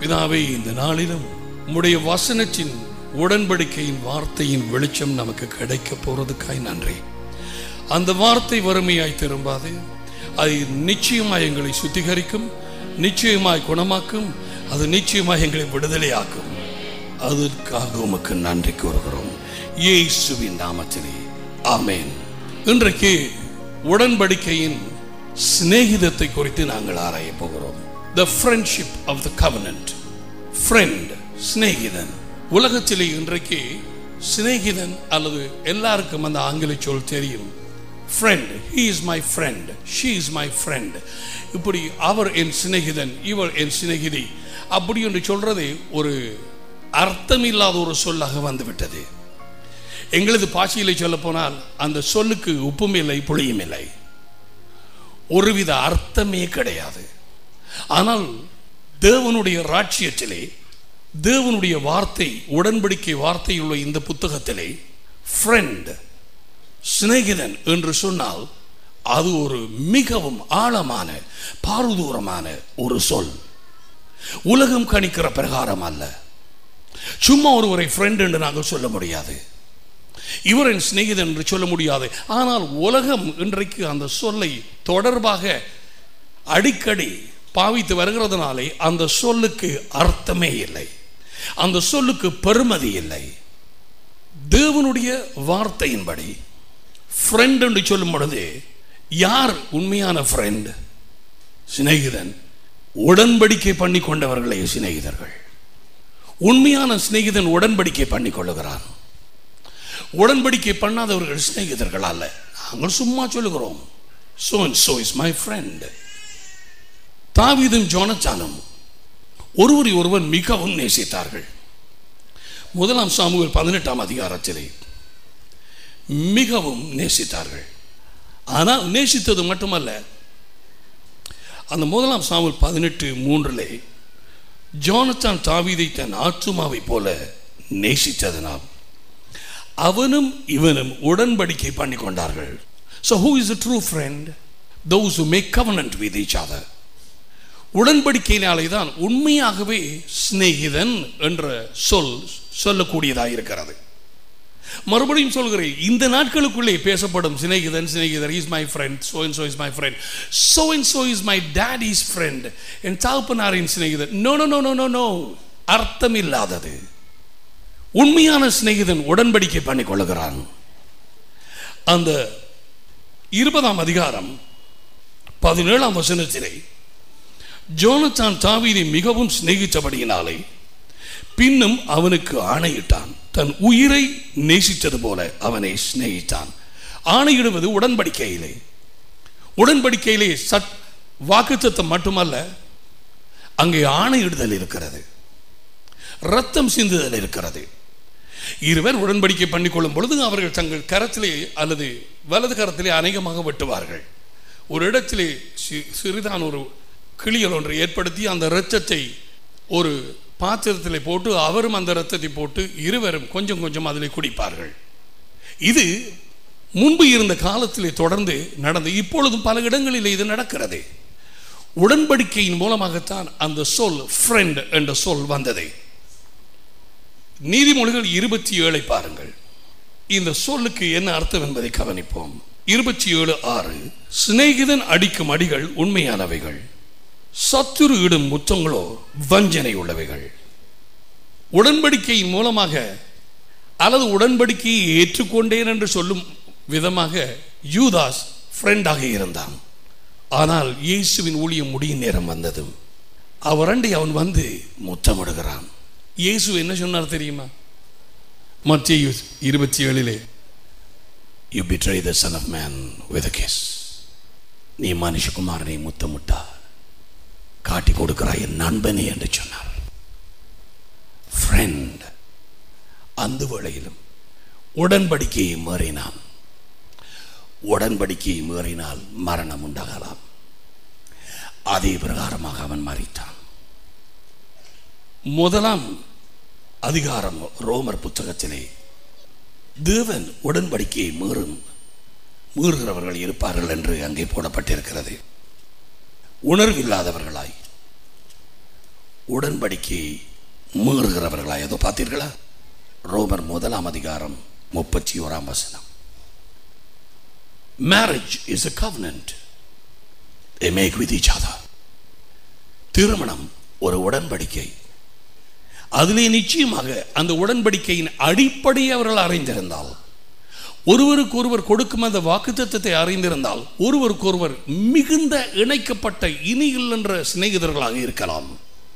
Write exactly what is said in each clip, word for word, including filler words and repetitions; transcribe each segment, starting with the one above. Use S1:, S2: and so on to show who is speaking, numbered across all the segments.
S1: பிதாவே, இந்த நாளிலும் உம்முடைய வசனத்தின் உடன்படிக்கையின் வார்த்தையின் வெளிச்சம் நமக்கு கிடைக்க போறதுக்காய் நன்றி. அந்த வார்த்தை வறுமையாய் திரும்பாது, அது நிச்சயமாய் எங்களை சுத்திகரிக்கும், நிச்சயமாய் குணமாக்கும், அது நிச்சயமாய் எங்களை விடுதலையாக்கும். அதற்காக உமக்கு நன்றி கூறுகிறோம் இயேசுவின் நாமத்திலே, ஆமென். இன்றைக்கு உடன்படிக்கையின் சிநேகிதத்தை குறித்து நாங்கள் ஆராய போகிறோம். The friendship of the covenant. Friend, சிநேகிதன். உலகத்திலே இன்றைக்கு சிநேகிதன் அல்லது எல்லாருக்கும் அந்த ஆங்கில சொல் தெரியும். Friend, he is my friend, she is my friend. இப்படி அவர் என் சிநேகிதன், இவர் என் சிநேகிதி, அப்படி என்று சொல்றது ஒரு அர்த்தமில்லாத ஒரு சொல்லாக வந்துவிட்டது. எங்களது பாஷையிலே சொல்ல போனால் அந்த சொல்லுக்கு உப்பும் இல்லை புளியும் இல்லை, ஒருவித அர்த்தமே கிடையாது. ஆனால் தேவனுடைய ராட்சியத்திலே, தேவனுடைய வார்த்தை, உடன்படிக்கை வார்த்தை உள்ள இந்த புத்தகத்திலே ஃப்ரெண்ட், சிநேகிதன் என்று சொன்னால் அது ஒரு மிகவும் ஆழமான பாரதூரமான ஒரு சொல். உலகம் கணிக்கிற பிரகாரம் அல்ல. சும்மா ஒருவரை ஃப்ரெண்ட் என்று நாங்கள் சொல்ல முடியாது, இவரின் சிநேகிதன் என்று சொல்ல முடியாது. ஆனால் உலகம் இன்றைக்கு அந்த சொல்லை தொடர்பாக அடிக்கடி பாவித்து வருகிறதுனாலே அந்த சொல்லுக்கு அர்த்தமே இல்லை, அந்த சொல்லுக்கு பெருமதி இல்லை. தேவனுடைய வார்த்தையின்படி ஃப்ரெண்ட் என்று சொல்லும் பொழுது யார் உண்மையான ஃப்ரெண்ட்? சிநேகிதன். உடன்படிக்கை பண்ணி கொண்டவர்களே சிநேகிதர்கள். உண்மையான சிநேகிதன் உடன்படிக்கை பண்ணி கொள்ளுகிறான். உடன்படிக்கை பண்ணாதவர்கள் சிநேகிதர்கள் அல்ல. நாங்கள் சும்மா சொல்லுகிறோம், so and so is my friend. தாவீதும் ஜோனத்தானும் ஒருவரை ஒருவர் மிகவும் நேசித்தார்கள். முதலாம் சாமுவேல் பதினெட்டாம் அதிகாரத்திலே மிகவும் நேசித்தார்கள். ஆனால் நேசித்தது மட்டுமல்ல, அந்த முதலாம் சாமுவேல் பதினெட்டு மூன்றிலே ஜோனத்தான் தாவீதை தன் ஆத்துமாவை போல நேசித்ததனால் அவனும் இவனும் உடன்படிக்கை பண்ணி கொண்டார்கள். So who is a true friend? Those who make covenant with each other. உடன்படிக்கையினாலே தான் உண்மையாகவே சிநேகிதன் என்ற சொல் சொல்லக்கூடியதாக இருக்கிறது. மறுபடியும் சொல்கிறேன், இந்த நாட்களுக்குள்ளே பேசப்படும் சிநேகிதன், சிநேகிதர், is my friend, so and so is my friend, so and so is my daddy's friend, என் தகப்பனாரின் சிநேகிதன். No no no no no no அர்த்தம் இல்லாதது. உண்மையான சிநேகிதன் உடன்படிக்கை பண்ணி கொள்ளுகிறான். அந்த இருபதாம் அதிகாரம் பதினேழாம் வசனத்திலே ஜோனத்தான் தாவீதை மிகவும் சிநேகித்தபடியினாலே பின்னும் அவனுக்கு ஆணையிட்டான், தன் உயிரை நேசித்தது போல அவனை சிநேகித்தான். ஆணையிடுவது உடன்படிக்கையிலே. உடன்படிக்கையிலே சட் வாக்குத்தத்தம் மட்டுமல்ல, அங்கே ஆணையிடுதல் இருக்கிறது, ரத்தம் சிந்துதல் இருக்கிறது. இருவர் உடன்படிக்கை பண்ணிக்கொள்ளும் பொழுது அவர்கள் தங்கள் கரத்திலே அல்லது வலது கரத்திலே அநேகமாக வெட்டுவார்கள். ஒரு இடத்திலே சிறிதான ஒரு கிளியல் ஒன்றை ஏற்படுத்தி அந்த இரத்தத்தை ஒரு பாத்திரத்தில் போட்டு அவரும் அந்த இரத்தத்தை போட்டு இருவரும் கொஞ்சம் கொஞ்சம் அதில் குடிப்பார்கள். இது முன்பு இருந்த காலத்திலே தொடர்ந்து நடந்து இப்பொழுதும் பல இடங்களில் இது நடக்கிறது. உடன்படிக்கையின் மூலமாகத்தான் அந்த சொல் ஃப்ரெண்ட் என்ற சொல் வந்தது. நீதிமொழிகள் இருபத்தி ஏழை பாருங்கள். இந்த சொல்லுக்கு என்ன அர்த்தம் என்பதை கவனிப்போம். இருபத்தி ஏழு ஆறு, சிநேகிதன் அடிக்கும் அடிகள் உண்மையானவைகள், சத்துரு இடும் முத்தங்களோ வஞ்சனை உள்ளவைகள். உடன்படிக்கையின் மூலமாக அல்லது உடன்படிக்கையை ஏற்றுக்கொண்டேன் என்று சொல்லும் விதமாக யூதாஸ் ஃப்ரெண்டாக இருந்தான். ஆனால் இயேசுவின் ஊழியம் முடியும் நேரம் வந்ததும் அவரண்டை அவன் வந்து முத்தமிடுகிறான். இயேசு என்ன சொன்னார் தெரியுமா? மத்தேயு இருபத்தி ஏழிலே, You betray the son of man with a kiss. நீ மனுஷகுமாரனை முத்தமிட்டா காட்டி கொடுக்கிறாய் என் நண்பனே என்று சொன்னார். ஃப்ரெண்ட். அந்த வேளையிலும் உடன்படிக்கையை மீறினான். உடன்படிக்கையை மீறினால் மரணம் உண்டாகலாம். அதே பிரகாரமாக அவன் மரித்தான். முதலாம் அதிகாரம் ரோமர் புத்தகத்திலே தேவன் உடன்படிக்கையை மீறும் மீறுகிறவர்கள் இருப்பார்கள் என்று அங்கே போடப்பட்டிருக்கிறது. உணர்வில்லாதவர்களாய்
S2: உடன்படிக்கையை மீறுகிறவர்களா ஏதோ பார்த்தீர்களா? ரோமர் முதலாம் அதிகாரம் முப்பத்தி ஓராம் வசனம். Marriage is a covenant they make with each other. திருமணம் ஒரு உடன்படிக்கை. அதிலே நிச்சயமாக அந்த உடன்படிக்கையின் அடிப்படையை அவர்கள் அறிந்திருந்தால், ஒருவருக்கு ஒருவர் கொடுக்கும் அந்த வாக்குத்தத்தத்தை அறிந்திருந்தால், ஒருவருக்கு ஒருவர் மிகுந்த இணைக்கப்பட்ட இனியில் என்ற சிநேகிதர்களாக இருக்கலாம்.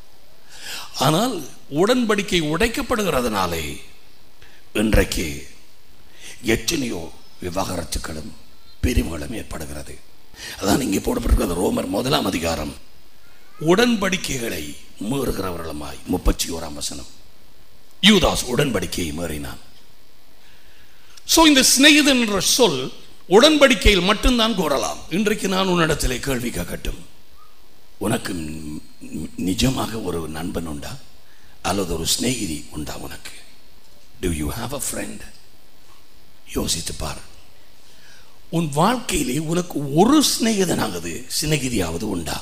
S2: ஆனால் உடன்படிக்கை உடைக்கப்படுகிறதுனாலே இன்றைக்கு எத்தனையோ விவாகரத்துக்களும் பிரிவுகளும் ஏற்படுகிறது. அதான் இங்கே போடப்பட்டிருக்கிறது ரோமர் முதலாம் அதிகாரம் உடன்படிக்கைகளை மீறுகிறவர்களுமாய் முப்பத்தி ஓராம் வசனம். யூதாஸ் உடன்படிக்கையை மீறினான். சோ இந்த சிநேகிதன் என்ற சொல் உடன்படிக்கையில் மட்டும்தான் கூறலாம். இன்றைக்கு நான் உன்னிடத்திலே கேள்வி கேட்கட்டும், உனக்கு நிஜமாக ஒரு நண்பன் உண்டா அல்லது ஒரு சிநேகிதி உண்டா? உனக்கு do you have a friend? யோசித்து பார். உன் வாழ்க்கையிலே உனக்கு ஒரு சிநேகிதனாவது சிநேகிதியாவது உண்டா?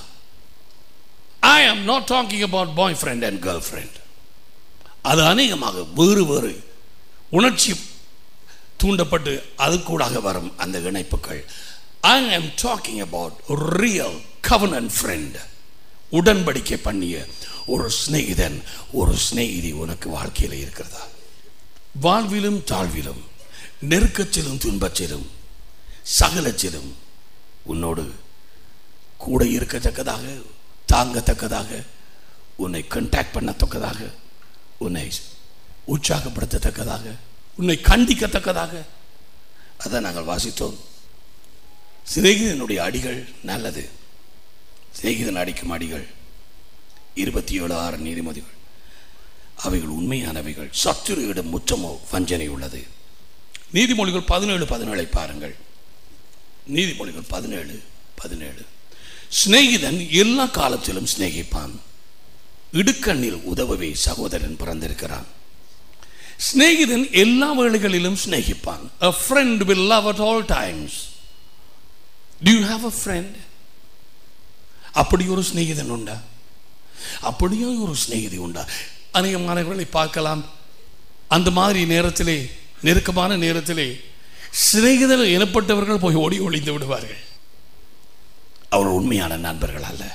S2: I am not talking about boyfriend and girlfriend. அது அநேகமாக வேறு வேறு உணர்ச்சி தூண்டப்பட்டு அது கூடாக வரும் அந்த இணைப்புகள். I am talking about real covenant friend. உடன்படிக்கை பண்ணிய ஒரு சிநேகிதன், ஒரு சிநேகிதி உனக்கு வாழ்க்கையில் இருக்கிறதா? வாழ்விலும் தாழ்விலும், நெருக்கத்திலும் துன்பத்திலும், சகலத்திலும் உன்னோடு கூட இருக்கத்தக்கதாக, தாங்கத்தக்கதாக, உன்னை கண்டாக்ட் பண்ணத்தக்கதாக, உன்னை உற்சாகப்படுத்தத்தக்கதாக, உன்னை கண்டிக்கத்தக்கதாக. அதான் நாங்கள் வாசித்தோம். சிநேகிதனுடைய அடிகள் நல்லது. சிநேகிதன் அடிக்கும் அடிகள் இருபத்தி ஏழு ஆறு நீதிமதிகள் அவைகள் உண்மையானவைகள். சத்துருவிடம் முற்றமோ வஞ்சனை உள்ளது. நீதிமொழிகள் பதினேழு பதினேழை பாருங்கள். நீதிமொழிகள் பதினேழு பதினேழு. சிநேகிதன் எல்லா காலத்திலும் சிநேகிப்பான், இடுக்கண்ணில் உதவவே சகோதரன் பிறந்திருக்கிறான். சிநேகிதன் எல்லா வேளைகளிலும் சிநேகிப்பான். A friend will love at all times. Do you have a friend? அப்படி ஒரு சிநேகிதன் உண்டா? அப்படியோ ஒரு சிநேகிதி உண்டா? அநேகமானவர்களை பார்க்கலாம், அந்த மாதிரி நேரத்திலே, நெருக்கமான நேரத்திலே சிநேகிதர் எனப்பட்டவர்கள் போய் ஓடி ஒளிந்து விடுவார்கள். அவர் உண்மையான நண்பர்கள் அல்ல.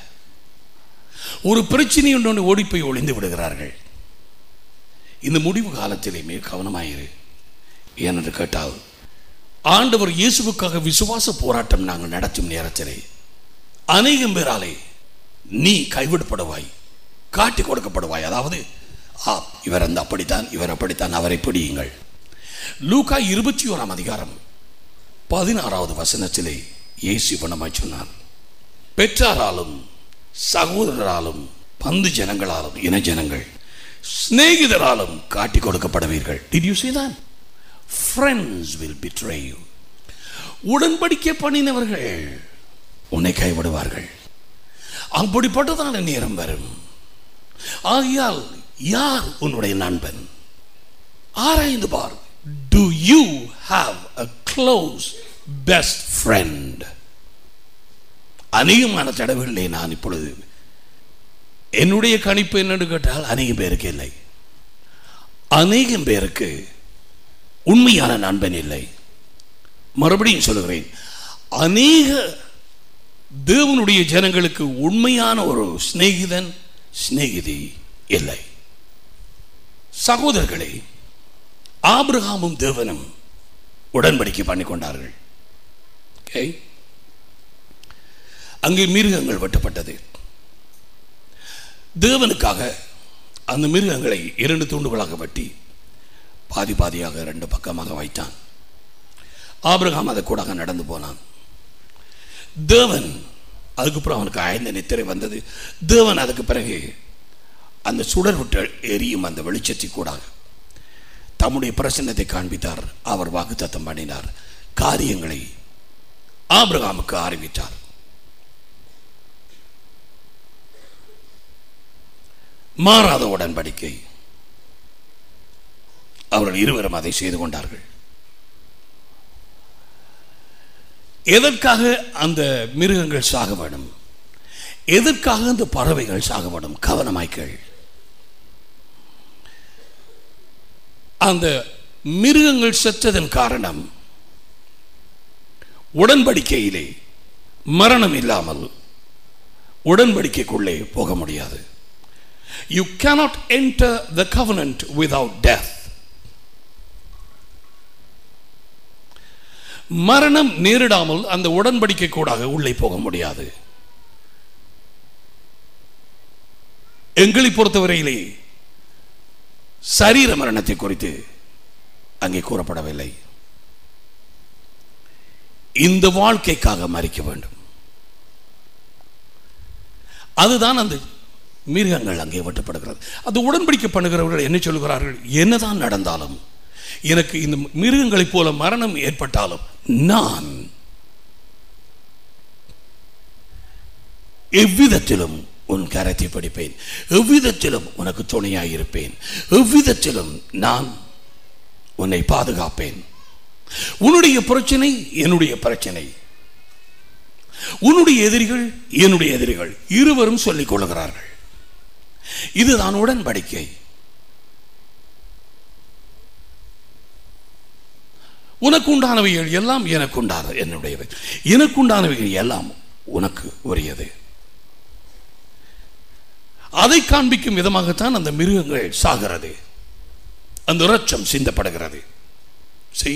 S2: ஒரு பிரச்சனை ஒன்று ஓடி போய் ஒளிந்து விடுகிறார்கள். இந்த முடிவு காலத்திலே மிக கவனமாயிரு. ஏனென்று கேட்டால், ஆண்டவர் இயேசுவுக்காக விசுவாச போராட்டம் நாங்கள் நடத்தும் நேரத்திலே அநேகம் பேராலே நீ கைவிடப்படுவாய், காட்டி கொடுக்கப்படுவாய். அதாவது ஆ இவர் அந்த அப்படித்தான், இவர் அப்படித்தான், அவரை பிடியுங்கள். லூக்கா இருபத்தி ஓராம் அதிகாரம் பதினாறாவது வசனத்திலே இயேசு பணமாய் சொன்னார், பெற்றாராலும் சகோதரராலும் பந்து ஜனங்களாலும் இன ஜனங்கள் சிநேகிதராலும் காட்டி கொடுக்கப்படுவீர்கள். Did you see that? Friends will betray you. உடன்படிக்கை பண்ணினவர்கள் உன்னை கைவிடுவார்கள். அப்படிப்பட்டதான நேரம் வரும். ஆகையால் யார் உன்னுடைய நண்பன்? ஆராய்ந்து பார். Do you have a close best friend? அநேகமான தடவைகளிலே நான் இப்பொழுது என்னுடைய கணிப்பு என்னன்னு கேட்டால் அநேகம் பேருக்கு இல்லை. அநேகம் பேருக்கு உண்மையான நண்பன் இல்லை. மறுபடியும் சொல்லுகிறேன், அநேக தேவனுடைய ஜனங்களுக்கு உண்மையான ஒரு சிநேகிதன் சிநேகிதி இல்லை. சகோதரர்களே, ஆபிரகாமும் தேவனும் உடன்படிக்கை பண்ணிக்கொண்டார்கள். அங்கே மிருகங்கள் வெட்டப்பட்டது. தேவனுக்காக அந்த மிருகங்களை இரண்டு துண்டுகளாக வெட்டி பாதி பாதியாக இரண்டு பக்கமாக வைத்தான். ஆபிரகாம் அதை கூட நடந்து போனான். தேவன் அதுக்கப்புறம் அவனுக்கு ஆழ்ந்த நித்திரை வந்தது. தேவன் அதுக்கு பிறகு அந்த சுடர் விட்டு எரியும் அந்த வெளிச்சத்தை கூட தம்முடைய பிரசன்னத்தை காண்பித்தார். அவர் வாக்குத்தத்தம் பண்ணினார். காரியங்களை ஆபிரகாமுக்கு அறிவித்தார். மாறாத உடன்படிக்கை. அவர்கள் இருவரும் அதை செய்து கொண்டார்கள். எதற்காக அந்த மிருகங்கள் சாக வேண்டும்? எதற்காக அந்த பறவைகள் சாகப்படும்? கவனமாய்கள். அந்த மிருகங்கள் செத்ததன் காரணம் உடன்படிக்கையிலே மரணம் இல்லாமல் உடன்படிக்கைக்குள்ளே போக முடியாது. You cannot enter the covenant without death. மரணம் நேரிடாமல் அந்த உடன்படிக்கை கூடாக உள்ளே போக முடியாது. எங்களை பொறுத்தவரையிலே சரீர மரணத்தை குறித்து அங்கே கூறப்படவில்லை. இந்த வாழ்க்கைக்காக மரிக்க வேண்டும். அதுதான் அந்த மிருகங்கள் அங்கே வெட்டப்படுகிறது. அது உடன்படிக்கை பண்ணுகிறவர்கள் என்ன சொல்கிறார்கள்? என்னதான் நடந்தாலும், எனக்கு இந்த மிருகங்களைப் போல மரணம் ஏற்பட்டாலும் நான் எவ்விதத்திலும் உன் கரத்தை பிடிப்பேன், எவ்விதத்திலும் உனக்கு துணையாயிருப்பேன், எவ்விதத்திலும் நான் உன்னை பாதுகாப்பேன். உன்னுடைய பிரச்சனை என்னுடைய பிரச்சனை, உன்னுடைய எதிரிகள் என்னுடைய எதிரிகள், இருவரும் சொல்லிக் கொள்கிறார்கள். இதுதான் உடன்படிக்கை. உனக்கு உண்டானவைகள் எல்லாம் எனக்கு உண்டான என்னுடையவை, எனக்கு உண்டானவைகள் எல்லாம் உனக்கு உரியது. அதை காண்பிக்கும் விதமாகத்தான் அந்த மிருகங்கள் சாகிறது, அந்த இரத்தம் சிந்தப்படுகிறது. See,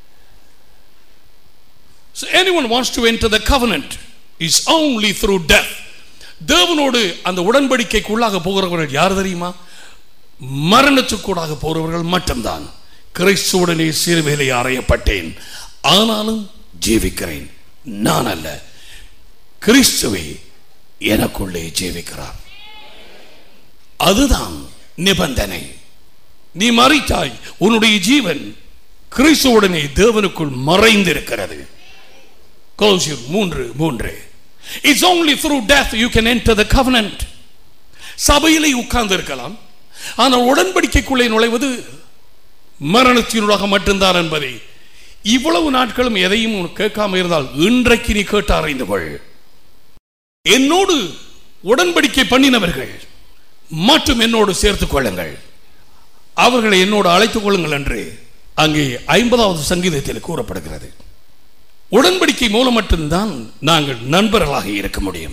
S2: so anyone wants to enter the covenant is only through death. தேவனோடு அந்த உடன்படிக்கைக்குள்ளாக போகிறவர்கள் யார் தெரியுமா? மரணத்துக்குள்ளாக போகிறவர்கள் மட்டும்தான். கிறிஸ்துவுடனே சிலுவையிலே அறையப்பட்டேன், ஆனாலும் ஜீவிக்கிறேன், நான் அல்ல, கிறிஸ்துவே எனக்குள்ளே ஜீவிக்கிறார். அதுதான் நிபந்தனை. நீ மரித்தாய், உன்னுடைய ஜீவன் கிறிஸ்துவுடனே தேவனுக்குள் மறைந்திருக்கிறது. கொலோசியர் மூன்று மூன்று. It's only through death you can enter the covenant. சபையிலே உட்கார்ந்து இருக்கலாம், ஆனால் உடன்படிக்கைக்குள்ளே நுழைவது மரணத்தினூடாக மட்டும்தான் என்பதை இவ்வளவு நாட்களும் எதையும் கேட்காம இருந்தால் இன்றைக்கு நீ கேட்டு அறிந்து கொள். என்னோடு உடன்படிக்கை பண்ணினவர்கள் மற்றும் என்னோடு சேர்த்துக் கொள்ளுங்கள், அவர்களை என்னோடு அழைத்துக் கொள்ளுங்கள் என்று அங்கே ஐம்பதாவது சங்கீதத்தில் கூறப்படுகிறது. உடன்படிக்கை மூலம் மட்டும்தான் நாங்கள் நண்பர்களாக இருக்க முடியும்.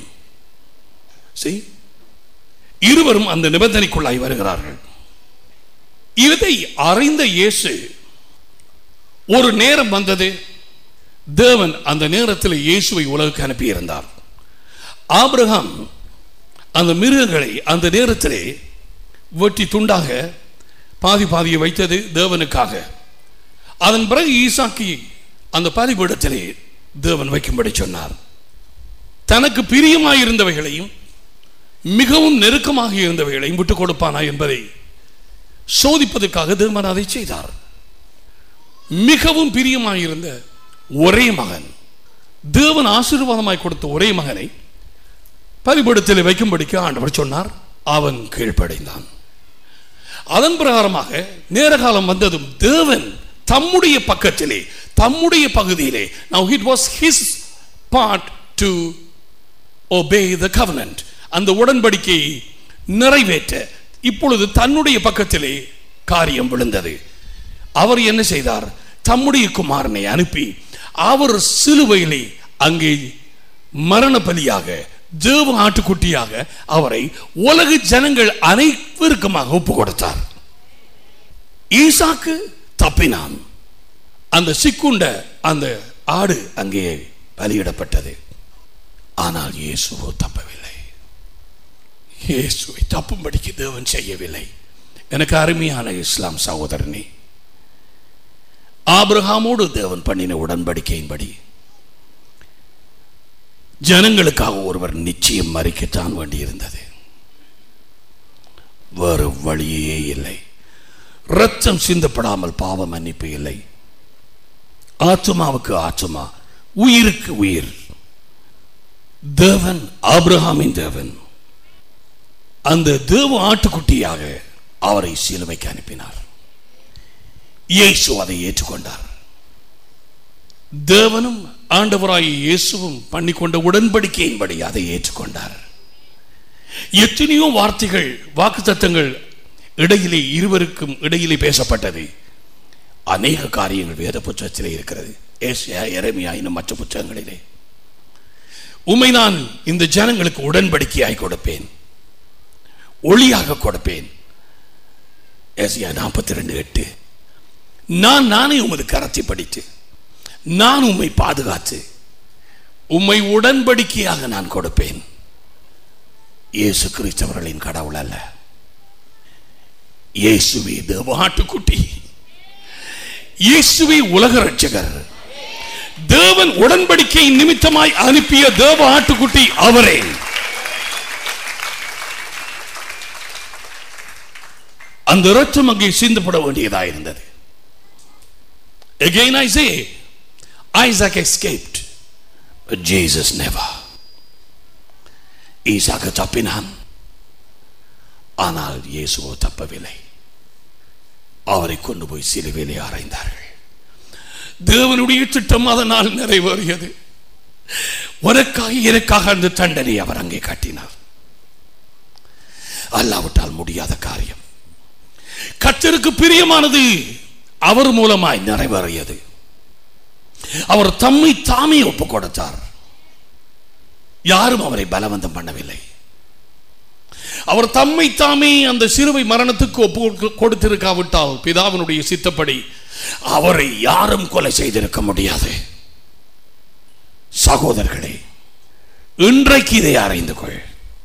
S2: இருவரும் அந்த நிபந்தனைக்குள்ளாய் வருகிறார்கள். இதை அறிந்த இயேசு, ஒரு நேரம் வந்தது, தேவன் அந்த நேரத்தில் இயேசுவை உலகுக்கு அனுப்பியிருந்தார். ஆபிரகாம் அந்த மிருகங்களை அந்த நேரத்திலே வெட்டி துண்டாக பாதி பாதியை வைத்தது தேவனுக்காக. அதன் பிறகு ஈசாக்கி அந்த பலிபீடத்திலே தேவன் வைக்கும்படி சொன்னார். தனக்கு பிரியமாயிருந்தவைகளையும் மிகவும் நெருக்கமாக இருந்தவைகளையும் விட்டுக் கொடுப்பானா என்பதை சோதிப்பதற்காக தேவன் அதை செய்தார். மிகவும் பிரியமாயிருந்த ஒரே மகன், தேவன் ஆசீர்வாதமாய் கொடுத்த ஒரே மகனை பலிபீடத்திலே வைக்கும்படிக்கு ஆண்டவர் சொன்னார். அவன் கீழ்ப்படைந்தான். அதன் பிரகாரமாக நேர காலம் வந்ததும் தேவன் தம்முடைய பக்கத்திலே, தம்முடைய பகுதியிலே, now it was his part to obey the covenant, அந்த உடன்படிக்கையை நிறைவேற்ற இப்பொழுது தன்னுடைய பக்கத்திலே காரியம் விழுந்தது. அவர் என்ன செய்தார்? தம்முடைய குமாரனை அனுப்பி அவர் சிலுவையிலே அங்கே மரண பலியாக, தேவ ஆட்டுக்குட்டியாக அவரை உலக ஜனங்கள் அனைவருக்குமாக ஒப்பு கொடுத்தார். ஈசாக்கு தப்பினான். அந்த சிக்குண்ட அந்த ஆடு அங்கே பலியிடப்பட்டது. ஆனால் இயேசுவோ தப்பவில்லை. இயேசுவை தப்பும்படிக்கு தேவன் செய்யவில்லை. எனக்கு அருமையான இஸ்லாம் சகோதரனே, ஆபிரகாமோடு தேவன் பண்ணின உடன்படிக்கையின்படி ஜனங்களுக்காக ஒருவர் நிச்சயம் மரிக்கத்தான் வேண்டியிருந்தது. வேறு வழியே இல்லை. இரத்தம் சிந்தப்படாமல் பாவ மன்னிப்பு இல்லை. ஆத்துமாவுக்கு ஆத்துமா, உயிருக்கு உயிர். தேவன், ஆபிரகாமின் தேவன், அந்த தேவ ஆட்டுக்குட்டியாக அவரை சிலுவைக்கு அனுப்பினார். இயேசு அதை ஏற்றுக்கொண்டார். தேவனும் ஆண்டவராகிய இயேசுவும் பண்ணிக்கொண்ட உடன்படிக்கையின்படி அதை ஏற்றுக்கொண்டார். எத்தனையோ வார்த்தைகள், வாக்குத்தத்தங்கள் இடையிலே இருவருக்கும் இடையிலே பேசப்பட்டது. அநேக காரியங்கள் வேத புத்தகத்திலே இருக்கிறது. ஏசாயா, எரேமியா இன்னும் மற்ற புத்தகங்களிலே. உம்மை நான் இந்த ஜனங்களுக்கு உடன்படிக்கையாய் கொடுப்பேன், ஒளியாக கொடுப்பேன். ஏசாயா நாற்பத்தி ரெண்டு எட்டு. நான் நானே உமது கரத்தை படித்து நான் உம்மை பாதுகாத்து உம்மை உடன்படிக்கையாக நான் கொடுப்பேன். இயேசு கிறிஸ்தவர்களின் கடவுள் அல்ல, இயேசுவே தேவ ஆட்டுக்குட்டி, இயேசுவே உலக ரட்சகர், தேவன் உடன்படிக்கை நிமித்தமாய் அனுப்பிய தேவ ஆட்டுக்குட்டி அவரே. அந்த இரத்தம் அங்கே சிந்தப்பட வேண்டியதாக இருந்தது. Again I say, Isaac escaped, but Jesus never. ஈசாக்கு தப்பினான், ஆனால் இயேசுவோ தப்பவில்லை. அவரை கொண்டு போய் சிலுவையிலே அறைந்தார்கள். தேவனுடைய திட்டம் அதனால் நிறைவேறியது. உனக்காக எனக்காக அந்த தண்டனை அவர் அங்கே காட்டினார். அல்லாவிட்டால் முடியாத காரியம். கர்த்தருக்கு பிரியமானது அவர் மூலமாய் நிறைவேறியது. அவர் தம்மை தாமே ஒப்புக் கொடுத்தார். யாரும் அவரை பலவந்தம் பண்ணவில்லை. அவர் தம்மை தாமே அந்த சிலுவை மரணத்துக்கு ஒப்பு கொடுத்திருக்காவிட்டால் பிதாவினுடைய சித்தப்படி அவரை யாரும் கொலை செய்திருக்க முடியாது. சகோதரர்களே, இன்றைக்கு இதை அறிந்து கொள்.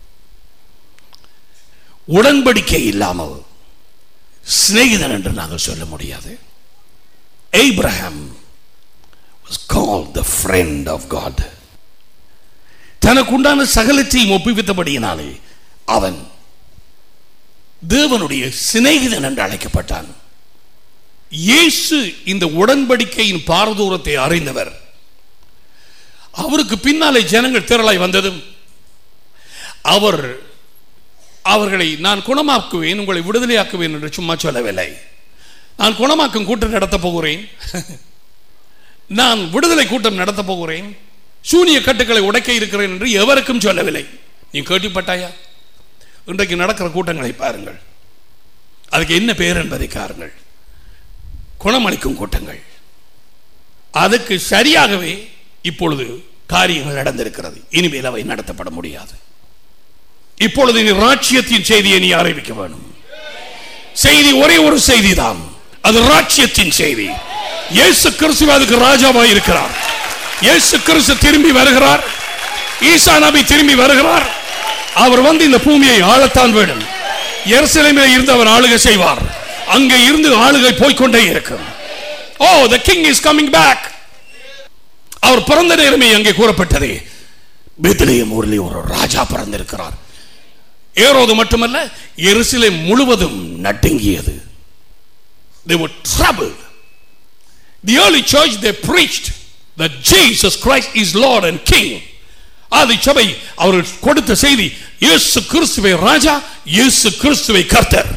S2: உடன்படிக்கை இல்லாமல் சிநேகிதன் என்று நாங்கள் சொல்ல முடியாது. Abraham was called the friend of God. தனக்கு உண்டான சகலத்தையும் ஒப்புவித்தபடியினாலே அவன் தேவனுடைய சிநேகிதன் என்று அழைக்கப்பட்டான். இயேசு இந்த உடன்படிக்கையின் பாரதூரத்தை அறிந்தவர். அவருக்கு பின்னாலே ஜனங்கள் திரளாய் வந்ததும் அவர் அவர்களை நான் குணமாக்குவேன், உங்களை விடுதலையாக்குவேன் என்று சும்மா சொல்லவில்லை. நான் குணமாக்கும் கூட்டம் நடத்த போகிறேன், நான் விடுதலை கூட்டம் நடத்த போகிறேன், சூனிய கட்டுக்களை உடைக்க இருக்கிறேன் என்று எவருக்கும் சொல்லவில்லை. நீ கேள்விப்பட்டாயா? இன்றைக்கு நடக்கிற கூட்டங்களை பாருங்கள், அதுக்கு என்ன பெயர் என்பதை பாருங்கள். குணமளிக்கும் கூட்டங்கள். அதுக்கு சரியாகவே இப்பொழுது காரியங்கள் நடந்திருக்கிறது. இனிமேல் அவை நடத்தப்பட முடியாது. இப்பொழுது நீ ராஜ்யத்தின் செய்தியை நீ அறிவிக்க வேண்டும். செய்தி ஒரே ஒரு செய்தி தான், அது ராஜ்யத்தின் செய்தி. இயேசு கிறிஸ்து அதுக்கு ராஜாவாய் இருக்கிறார். இயேசு கிறிஸ்து திரும்பி வருகிறார். ஈசா நபி திரும்பி வருகிறார். அவர் வந்து இந்த பூமியை ஆளத்தான் வேண்டும். எருசலேமில் இருந்து அவர் ஆளுகை செய்வார். அங்கே இருந்து ஆளுகை போய்கொண்டே இருக்கும். ஓ, the king is coming back. அவர் பிறந்த நேரமே அங்கே கூறப்பட்டது. பெத்லெஹேம் ஊரிலே ஒரு ராஜா பிறந்திருக்கிறார். ஏரோது மட்டுமல்ல, எருசலேம் முழுவதும் நடுங்கியது. They were troubled. The early church, they preached that Jesus Christ is Lord and King. ஆதி சபை அவர்கள் கொடுத்த செய்தி, இயேசு கிறிஸ்துவே ராஜா, இயேசு கிறிஸ்துவே கர்த்தர்.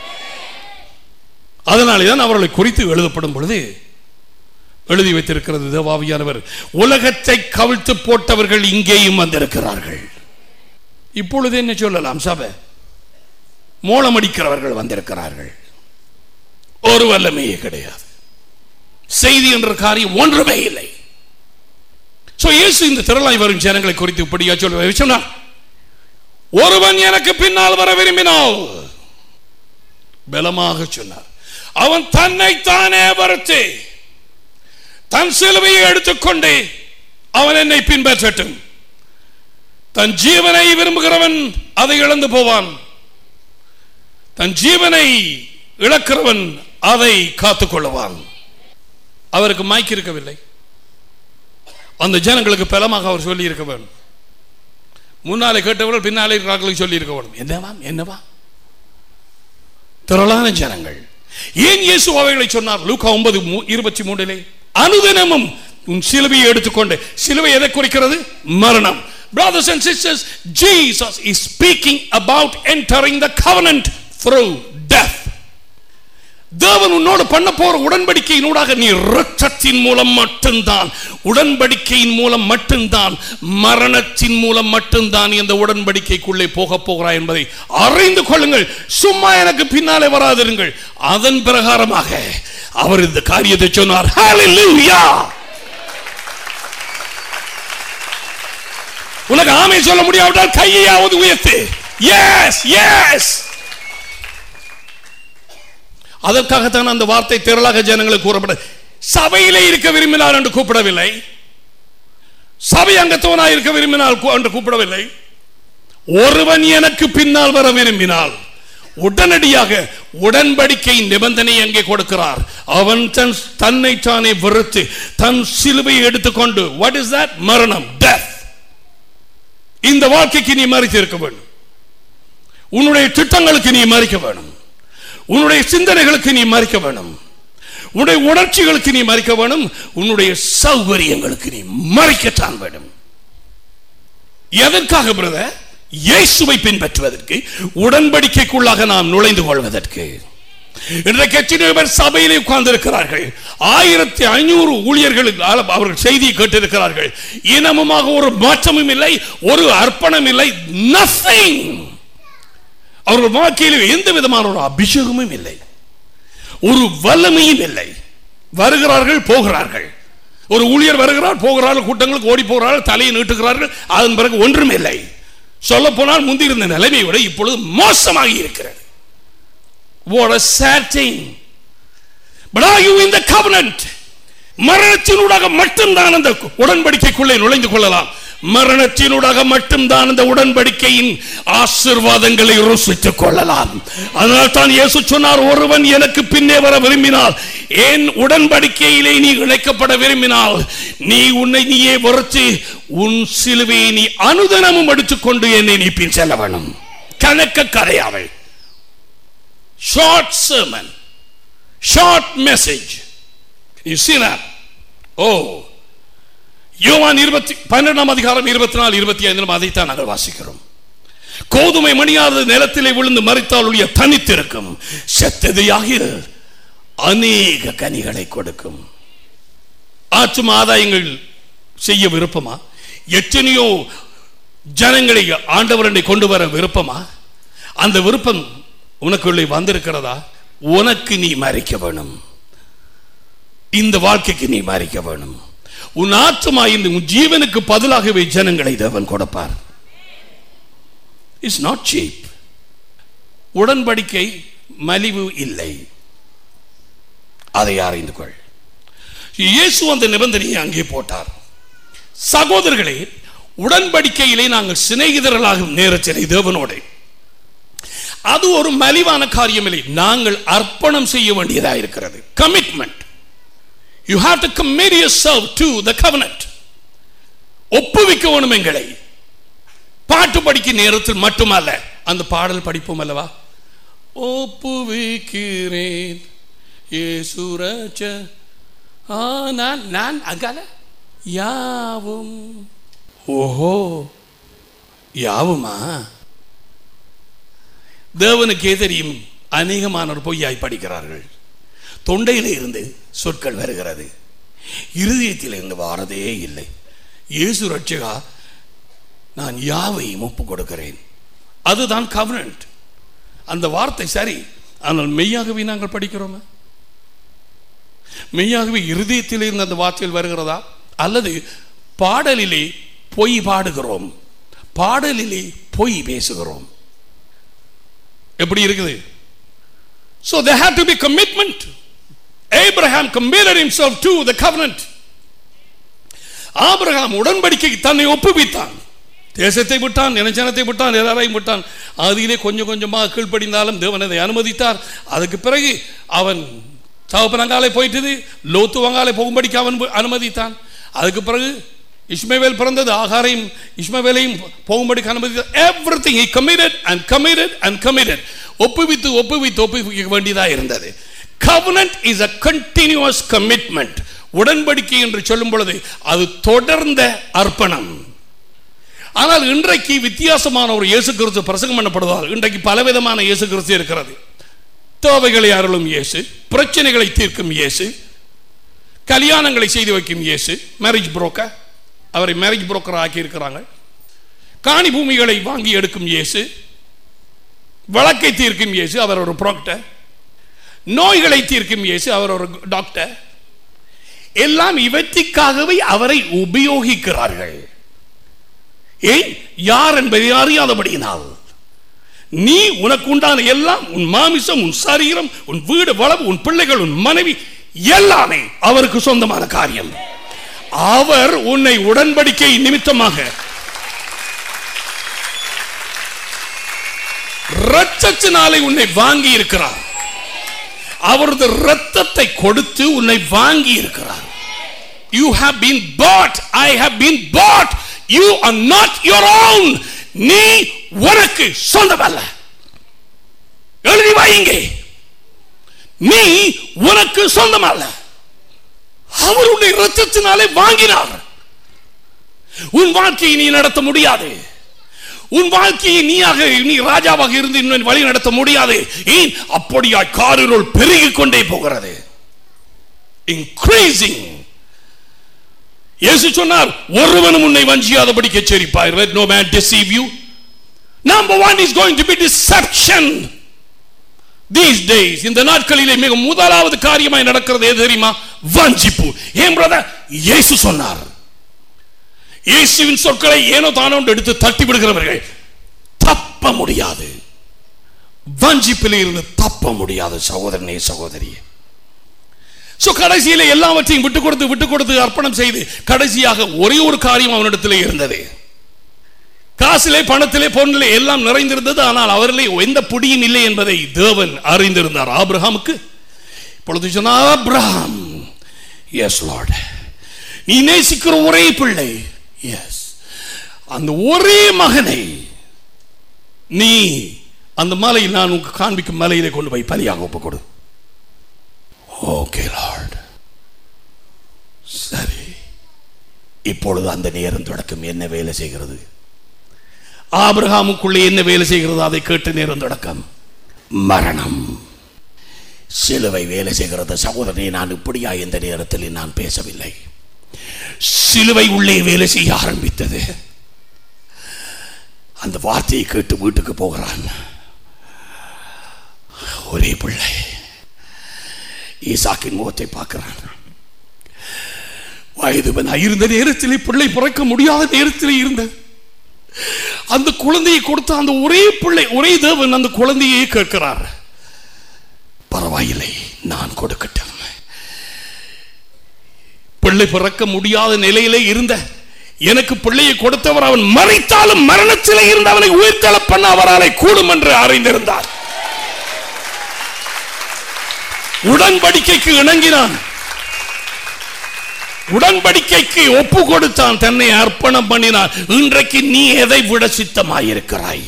S2: அதனாலே தான் அவர்களை குறித்து எழுதப்படும் பொழுது எழுதி வைத்திருக்கிறது தேவாவியானவர், உலகத்தை கவிழ்த்து போட்டவர்கள் இங்கேயும் வந்திருக்கிறார்கள். இப்பொழுது என்ன சொல்லலாம்? சபை மோளமடிக்கிறவர்கள் வந்திருக்கிறார்கள். ஒரு வல்லமையே கிடையாது. செய்தி என்ற காரியம் ஒன்றுமே இல்லை. இயேசு இந்த திரளாய் வரும் ஜனங்களை குறித்து இப்படியா சொல்ல சொன்னார், ஒருவன் எனக்கு பின்னால் வர விரும்பினால், பலமாக சொன்னார், அவன் தன்னை தானே வருத்தி தன் சிலுவையை எடுத்துக்கொண்டு அவன் என்னை பின்பற்றட்டும். தன் ஜீவனை விரும்புகிறவன் அதை இழந்து போவான், தன் ஜீவனை இழக்கிறவன் அதை காத்துக் கொள்ளுவான். அவருக்கு மைக் இருக்கவில்லை. அந்த ஜனங்களுக்கு பலமாக அவர் சொல்லி இருக்க வேண்டும். முன்னாலே கேட்டவர்கள் பின்னாலே இருக்கிறார்களுக்கு சொல்லி இருக்க வேண்டும். என்னவா என்னவா திரளான ஜனங்கள். ஏன் இயேசு அவைகளை சொன்னார்? லூக்கா ஒன்பது இருபத்தி மூன்றிலே, அனுதினமும் உன் சிலுவையை எடுத்துக்கொண்டு, சிலுவை எதை குறிக்கிறது? மரணம். Brothers and sisters, Jesus is speaking about entering the covenant through death. தேவன் உன்னோடு பண்ண போற உடன்படிக்கையினூடாக நீ இரத்தத்தின் மூலம் மட்டும்தான், உடன்படிக்கையின் மூலம் மட்டும்தான், மரணத்தின் மூலம் மட்டும்தான் இந்த உடன்படிக்கைக்குள்ளே போக போகிறாய் என்பதை அறிந்து கொள்ளுங்கள். சும்மா எனக்கு பின்னாலே வராதிருங்கள். அதன் பிரகாரமாக அவர் இந்த காரியத்தை சொன்னார். ஹல்லேலூயா. உனக்கு ஆமை சொல்ல முடியாவிட்டால் கையாவது உயர்த்து. Yes yes. அதற்காகத்தான் அந்த வார்த்தை திரளாக ஜனங்களுக்கு கூறப்பட, சபையிலே இருக்க விரும்பினார் என்று கூப்பிடவில்லை, சபை அங்கத்தவனாய் இருக்க விரும்பினால் என்று கூப்பிடவில்லை. ஒருவன் எனக்கு பின்னால் வர விரும்பினால் உடனடியாக உடன்படிக்கை நிபந்தனை அங்கே கொடுக்கிறார். அவன் தன் தன்னை தானே வெறுத்து தன் சிலுவையை எடுத்துக்கொண்டு, what is that? மரணம், death. இந்த வாழ்க்கைக்கு நீ மறித்து இருக்க வேண்டும். உன்னுடைய திட்டங்களுக்கு நீ மறிக்க வேணும். உன்னுடைய சிந்தனைகளுக்கு நீ மறிக்க வேணும். உன்னுடைய உணர்ச்சிகளுக்கு நீ மறிக்க வேணும். உன்னுடைய சௌகரியங்களுக்கு நீ மறிக்கத்தான் வேண்டும். எதற்காக பிரதர்? இயேசுவை பின்பற்றுவதற்கு, உடன்படிக்கைக்குள்ளாக நாம் நுழைந்து கொள்வதற்கு. இன்றைக்கு எத்தனை பேர் சபையிலே உட்கார்ந்து இருக்கிறார்கள். ஆயிரத்தி ஐநூறு ஊழியர்கள் அவர்கள் செய்தியை கேட்டிருக்கிறார்கள். இனமுமாக ஒரு மாற்றமும் இல்லை, ஒரு அர்ப்பணம் இல்லை, nothing. அவர்கள் வாழ்க்கையில் எந்த விதமான ஒரு அபிஷேகமும் இல்லை, ஒரு வல்லமையும் இல்லை. வருகிறார்கள், போகிறார்கள். ஒரு ஊழியர் வருகிறார், போகிறார்கள், கூட்டங்களுக்கு ஓடி போகிறார்கள், தலையை நீட்டுகிறார்கள். அதன் பிறகு ஒன்றும் இல்லை. சொல்ல போனால் முந்திருந்த நிலைமையை விட இப்பொழுது மோசமாகி இருக்கிறது. What a sad thing. But are you in the covenant? மரணத்தினூடாக மட்டும்தான் அந்த உடன்படிக்கைக்குள்ளே நுழைந்து கொள்ளலாம். மரணத்தினூடாக மட்டும்தான் அந்த உடன்படிக்கையின் ஆசீர்வாதங்களை ருசித்துக் கொள்ளலாம். அதனால் தான் இயேசு சொன்னார், ஒருவன் எனக்கு பின்னே வர விரும்பினால், என் உடன்படிக்கையிலே நீ இணைக்கப்பட விரும்பினால், நீ உன்னை நீயே வெறுத்து உன் சிலுவையை நீ அனுதினமும் எடுத்துக்கொண்டு என்னை நீ பின் செல்ல வேணும். கணக்க கரையாவை. Short sermon, short message. You see that? Oh, யோவான் பன்னிரண்டாம் அதிகாரம் இருபத்தி நாலு இருபத்தி ஐந்து அதைத்தான் நாங்கள் வாசிக்கிறோம். கோதுமை மணியானது நிலத்திலே விழுந்து மரித்தால் ஒழிய தனித்திருக்கும், செத்தது ஆகில் அநேக கனிகளை கொடுக்கும். ஆத்தும ஆதாயங்கள் செய்ய விருப்பமா? எத்தனையோ ஜனங்களை ஆண்டவரனை கொண்டு வர விருப்பமா? அந்த விருப்பம் உனக்குள்ளே வந்திருக்கிறதா? உனக்கு நீ மறிக்க வேணும். இந்த வாழ்க்கைக்கு நீ மறிக்க வேணும். உன் ஆத்மா இந்த உன் ஜீவனுக்கு பதிலாகவே ஜனங்களை தேவன் கொடுப்பார். It's not cheap. உடன்படிக்கை மலிவு இல்லை, அதை அறிந்து கொள். இயேசு அந்த நிபந்தனையை அங்கே போட்டார். சகோதரர்களே, உடன்படிக்கையிலே நாங்கள் சிநேகிதர்களாக நேரத்திலே தேவனோடு, அது ஒரு மலிவான காரியம் இல்லை. நாங்கள் அர்ப்பணம் செய்ய வேண்டியதாக இருக்கிறது. Commitment. You have to commit yourself to the covenant. ஒப்புவிக்க வேணும் எங்களை. பாட்டு படிக்க நேரத்தில் மட்டுமல்ல, அந்த பாடல் படிப்போம் அல்லவா? ஒப்புவிக்கிறேன் இயேசு ரட்சகர், நான் நான் அகால யாவும். ஓஹோ, யாவுமா? தேவனுக்கே தெரியும். அநேகமானவர் பொய்யாய் படிக்கிறார்கள். தொண்டையில இருந்து சொற்கள் வருகிறது, இருதயத்தில் இருந்து வாரதே இல்லை. இயேசு ரட்சகா, நான் யாவையும் ஒப்பு கொடுக்கிறேன். அதுதான் கவனன்ட். அந்த வார்த்தை சரி, ஆனால் மெய்யாகவே நாங்கள் படிக்கிறோமா? மெய்யாகவே இருதயத்தில் இருந்து அந்த வார்த்தைகள் வருகிறதா? அல்லது பாடலிலே பொய் பாடுகிறோம், பாடலிலே பொய் பேசுகிறோம்? எப்படி இருக்குது? So there had to be commitment. Abraham committed himself to the covenant. ஆபிரகாம் உடன்படிக்கைக்கு தன்னை ஒப்புவித்தான். தேசத்தை விட்டான், ஜனத்தை விட்டான், எல்லாரையும் விட்டான். அதிலே கொஞ்சம் கொஞ்சமாக கீழ்ப்படிந்தாலும் தேவன் அதை அனுமதித்தார். அதுக்கு பிறகு அவன் தகப்பனங்காலே போயிட்டது, லோத்து வங்காலே போகும்படிக்கு அவன் அனுமதித்தான். அதுக்கு பிறகு இஸ்மவேல் பிறந்தது, ஆகாரையும் இஸ்மவேலையும் போகும்படிக்கு அனுமதித்தார். Everything he committed and committed and committed. ஒப்புவித்து ஒப்புவித்து ஒப்புவிக்க வேண்டியதாக இருந்தது. Covenant is a continuous commitment. உடன்படிக்கை என்று சொல்லும் பொழுது அது தொடர்ந்த அர்ப்பணம். ஆனால் இன்றைக்கு வித்தியாசமான ஒரு இயேசு கிறிஸ்து பிரசங்கம் பண்ணப்படுவதால் இன்றைக்கு பலவிதமான இயேசு கிறிஸ்து இருக்கிறது.
S1: தேவைகளை அருளும் இயேசு, பிரச்சனைகளை தீர்க்கும் இயேசு, கல்யாணங்களை செய்து வைக்கும் இயேசு. மேரேஜ் புரோக்கர், அவரை மேரேஜ் புரோக்கர் ஆக்கி இருக்கிறாங்க. காணி பூமிகளை வாங்கி எடுக்கும் இயேசு, வழக்கை தீர்க்கும் இயேசு, அவர் ஒரு புரோக்கர். நோய்களை தீர்க்கும் இயேசு, அவர் ஒரு டாக்டர். எல்லாம் இவற்றிற்காகவே அவரை உபயோகிக்கிறார்கள். ஏன்? யார் என்பதை அறியாதபடியினால். நீ உனக்கு உண்டான எல்லாம், உன் மாமிசம், உன் சரீரம், உன் வீடு, வளவு, உன் பிள்ளைகள், உன் மனைவி, எல்லாமே அவருக்கு சொந்தமான காரியம். அவர் உன்னை உடன்படிக்கை நிமித்தமாக இரத்தத்தினாலே உன்னை வாங்கி இருக்கிறார். அவரது இரத்தத்தை கொடுத்து உன்னை வாங்கி இருக்கிறார். You have been bought. I have been bought. You are not your own. நீ உனக்கு சொந்தமல்ல. எழுதி வையுங்க, நீ உனக்கு சொந்தமல்ல. அவருடைய இரத்தத்தினாலே வாங்கினார். உன் வாழ்க்கையை நீ நடத்த முடியாது. உன் வாழ்க்கையை நீயாக, நீ ராஜாவாக இருந்து இன்னும் வழி நடத்த முடியாது. ஏன்? அப்படியாய் காரிருள் பெருகிக் கொண்டே போகிறது. Increasing. இயேசு சொன்னார், ஒருவனும் உன்னை வஞ்சியாதபடிக்கு எச்சரிப்பாய். Let no man deceive you. Number one is going to be deception. These days, இந்த நாட்களிலே மிக முதலாவது காரியமாய் நடக்கிறது எது தெரியுமா? வஞ்சிப்பு. ஏன் பிரதர்? இயேசு சொன்னார். இயேசுவின் சொற்களை ஏனோ தானோ எடுத்து தட்டி விடுகிறவர்கள் தப்ப முடியாது. வஞ்சிப்பில் இருந்து தப்ப முடியாது சகோதரனே, சகோதரியே. சோ கடைசியிலே எல்லாவற்றையும் விட்டு கொடுத்து விட்டு கொடுத்து அர்ப்பணம் செய்து கடைசியாக ஒரே ஒரு காரியம் அவனிடத்திலே இருந்தது. காசிலே, பணத்திலே, பொருளிலே எல்லாம் நிறைந்திருந்தது. ஆனால் அவரிலே எந்த புடியும் இல்லை என்பதை தேவன் அறிந்திருந்தார். ஆபிரகாமுக்கு இப்பொழுது சொன்னார், ஆபிரகாம், எஸ் லார்ட், நீ நேசிக்கிற ஒரே பிள்ளை, எஸ், அந்த ஒரே மகனை நீ அந்த மலையில், நான் உங்களுக்கு காண்பிக்கும் மலையிலே கொண்டு போய் பலியாக ஒப்பு கொடு. ஓகே லார்ட், சரி. இப்பொழுது அந்த நேரம் தொடக்கம் என்ன வேலை செய்கிறது? ஆபிரகாமுக்குள்ளே என்ன வேலை செய்கிறது? அதை கேட்டு நேரம் தொடக்கம் மரணம். சிலுவை வேலை செய்கிறது. சகோதரனே, நான் இப்படியா இந்த நேரத்தில் நான் பேசவில்லை. சிலுவை உள்ளே வேலை செய்ய ஆரம்பித்தது. அந்த வார்த்தையை கேட்டு வீட்டுக்கு போகிறான். ஒரே பிள்ளை ஈசாக்கின் முகத்தை பார்க்கிறான். வயது இருந்த நேரத்தில், பிள்ளை பிறக்க முடியாத நேரத்தில் இருந்த அந்த குழந்தையை கொடுத்த அந்த ஒரே பிள்ளை, ஒரே தேவன் அந்த குழந்தையை கேட்கிறார். பரவாயில்லை, நான் கொடுக்கட்டும். பிள்ளை பிறக்க முடியாத நிலையிலே இருந்த எனக்கு பிள்ளையை கொடுத்தவர், அவன் மறைத்தாலும் மரணத்திலே இருந்த அவனை உயிர்த்தெழ பண்ண அவராலே கூடும் என்று அறிந்திருந்தார். உடன்படிக்கைக்கு இணங்கினான். உடன்படிக்கைக்கு ஒப்பு கொடுத்தான். தன்னை அர்ப்பணம் பண்ணினான். இன்றைக்கு நீ எதை விட சித்தமாயிருக்கிறாய்?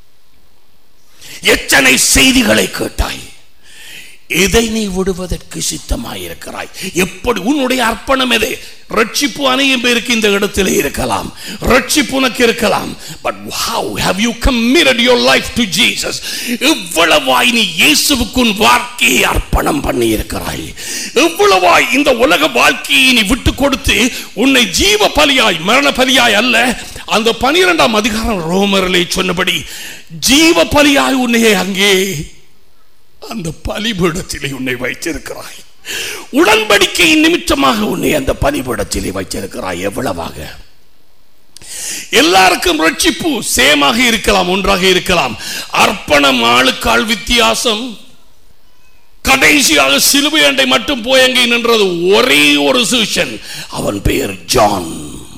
S1: எத்தனை செய்திகளை கேட்டாய்? எதை நீ விடுவதற்கு சித்தமாயிருக்கிறாய்? எப்படி? உன்னுடைய அர்ப்பணம் எது? ரட்சிப்பு அநேகம் பேருக்கு இந்த இடத்திலே இருக்கலாம். ரட்சிப்பு உனக்கு இருக்கலாம். But how have you committed your life to Jesus? எவ்வளவாய் நீ இயேசுவுக்கு உன் வாழ்க்கையை அர்ப்பணம் பண்ணி இருக்கிறாய்? எவ்வளவாய் இந்த உலக வாழ்க்கையை நீ விட்டு கொடுத்து உன்னை ஜீவ பலியாய், மரண பலியாய் அல்ல, அந்த பனிரெண்டாம் அதிகாரம் ரோமரிலே சொன்னபடி ஜீவ பலியாய் உன்னை அங்கே அந்த பலிபீடத்திலே உன்னை வைத்திருக்கிறாய். உடன்படிக்கையின் நிமித்தமாக உன்னை அந்த பலிபீடத்திலே வைத்திருக்கிறாய். எவ்வளவாக? எல்லாருக்கும் ரட்சிப்பு சேமாக இருக்கலாம், ஒன்றாக இருக்கலாம். அர்ப்பணம் ஆளுக்கால் வித்தியாசம். கடைசியாக சிலுவை அண்டை மட்டும் போய் அங்கே நின்றது ஒரே ஒரு சீஷன். அவன் பெயர் ஜான்.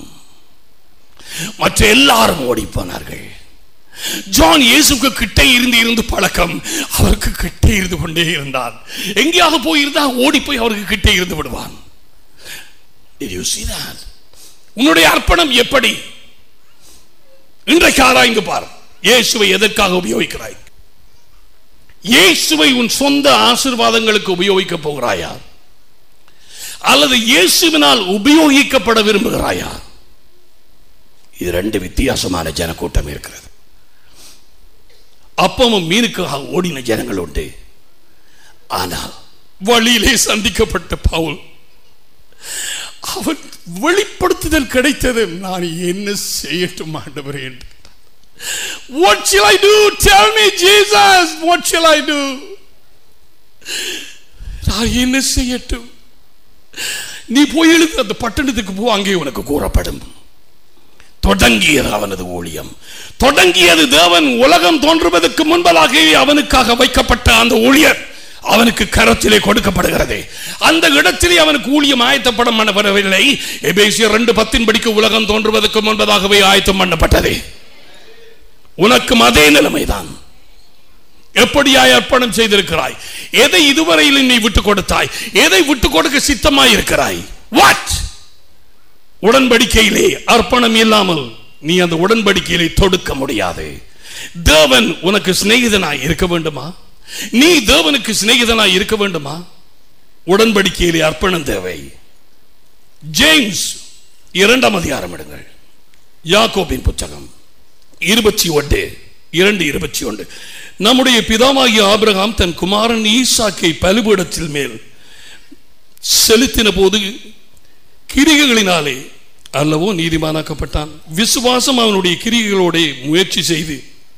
S1: மற்ற எல்லாரும் ஓடி போனார்கள். ஜான் இயேசுக்கு கிட்டே இருந்து இருந்து பழக்கம். அவருக்கு கிட்டே இருந்து கொண்டே இருந்தான். எங்கேயாவது போயிருந்தா ஓடி போய் அவருக்கு கிட்டே இருந்து விடுவான். Did you see that? உன்னுடைய அர்ப்பணம் எப்படி? இன்றைக்கு ஆராய்ந்து பார். இயேசுவை எதற்காக உபயோகிக்கிறாய்? இயேசுவை உன் சொந்த ஆசீர்வாதங்களுக்கு உபயோகிக்க போகிறாயா, அல்லது இயேசுவினால் உபயோகிக்கப்பட விரும்புகிறாயா? இது ரெண்டு வித்தியாசமான ஜனக்கூட்டம் இருக்கிறது. அப்பமும் மீனுக்காக ஓடின ஜனங்கள் உண்டு.
S2: ஆனால்
S1: வழியிலே சந்திக்கப்பட்ட பவுல் அவன் வெளிப்படுத்துதல் கிடைத்தது. நான் என்ன செய்யட்டும் ஆண்டவரே என்று. What shall I do? Tell me Jesus, what shall I do? நான் என்ன செய்யட்டும்? நீ போய் எழுது அந்த பட்டணத்துக்கு போ, அங்கே உனக்கு கூறப்படும். தொடங்கியது அவனது ஊழியம். தொடங்கியது தேவன் உலகம் தோன்றுவதற்கு முன்பதாகவே அவனுக்காக வைக்கப்பட்ட அந்த ஊழியர் அவனுக்கு கரத்திலே கொடுக்கப்படுகிறது. அந்த இடத்திலே அவனுக்கு ஊழியம் ஆயத்தப்படம் பண்ணப்படவில்லை. எபேசியர் ரெண்டு பத்தின் படிக்க உலகம் தோன்றுவதற்கு முன்பதாகவே ஆயத்தம் பண்ணப்பட்டது. உனக்கும் அதே நிலைமைதான். எப்படியாய் அர்ப்பணம் செய்திருக்கிறாய்? எதை இதுவரையில் நீ விட்டு கொடுத்தாய்? எதை விட்டு கொடுக்க சித்தமாய் இருக்கிறாய்? வாட்? உடன்படிக்கையிலே அர்ப்பணம் இல்லாமல் நீ அந்த உடன்படிக்கையிலே தொடுக்க முடியாது. தேவன் உனக்கு சிநேகிதனாய் இருக்க வேண்டுமா? நீ தேவனுக்கு சிநேகிதனாய் இருக்க வேண்டுமா? உடன்படிக்கையிலே அர்ப்பணம் தேவை. ஜேம்ஸ் இரண்டாம் அதிகாரம் எடுங்கள். யாக்கோபின் புத்தகம் இருபத்தி ஒன்று இரண்டு இருபத்தி ஒன்று. நம்முடைய பிதாவாகிய ஆபிரகாம் தன் குமாரன் ஈசாக்கை பலிபீடத்தில் மேல் செலுத்தின போது கிரிகைகளினாலே அல்லவோ நீதிமானாக்கப்பட்டான். விசுவாசம் அவனுடைய கிரிகைகளோட முயற்சி செய்து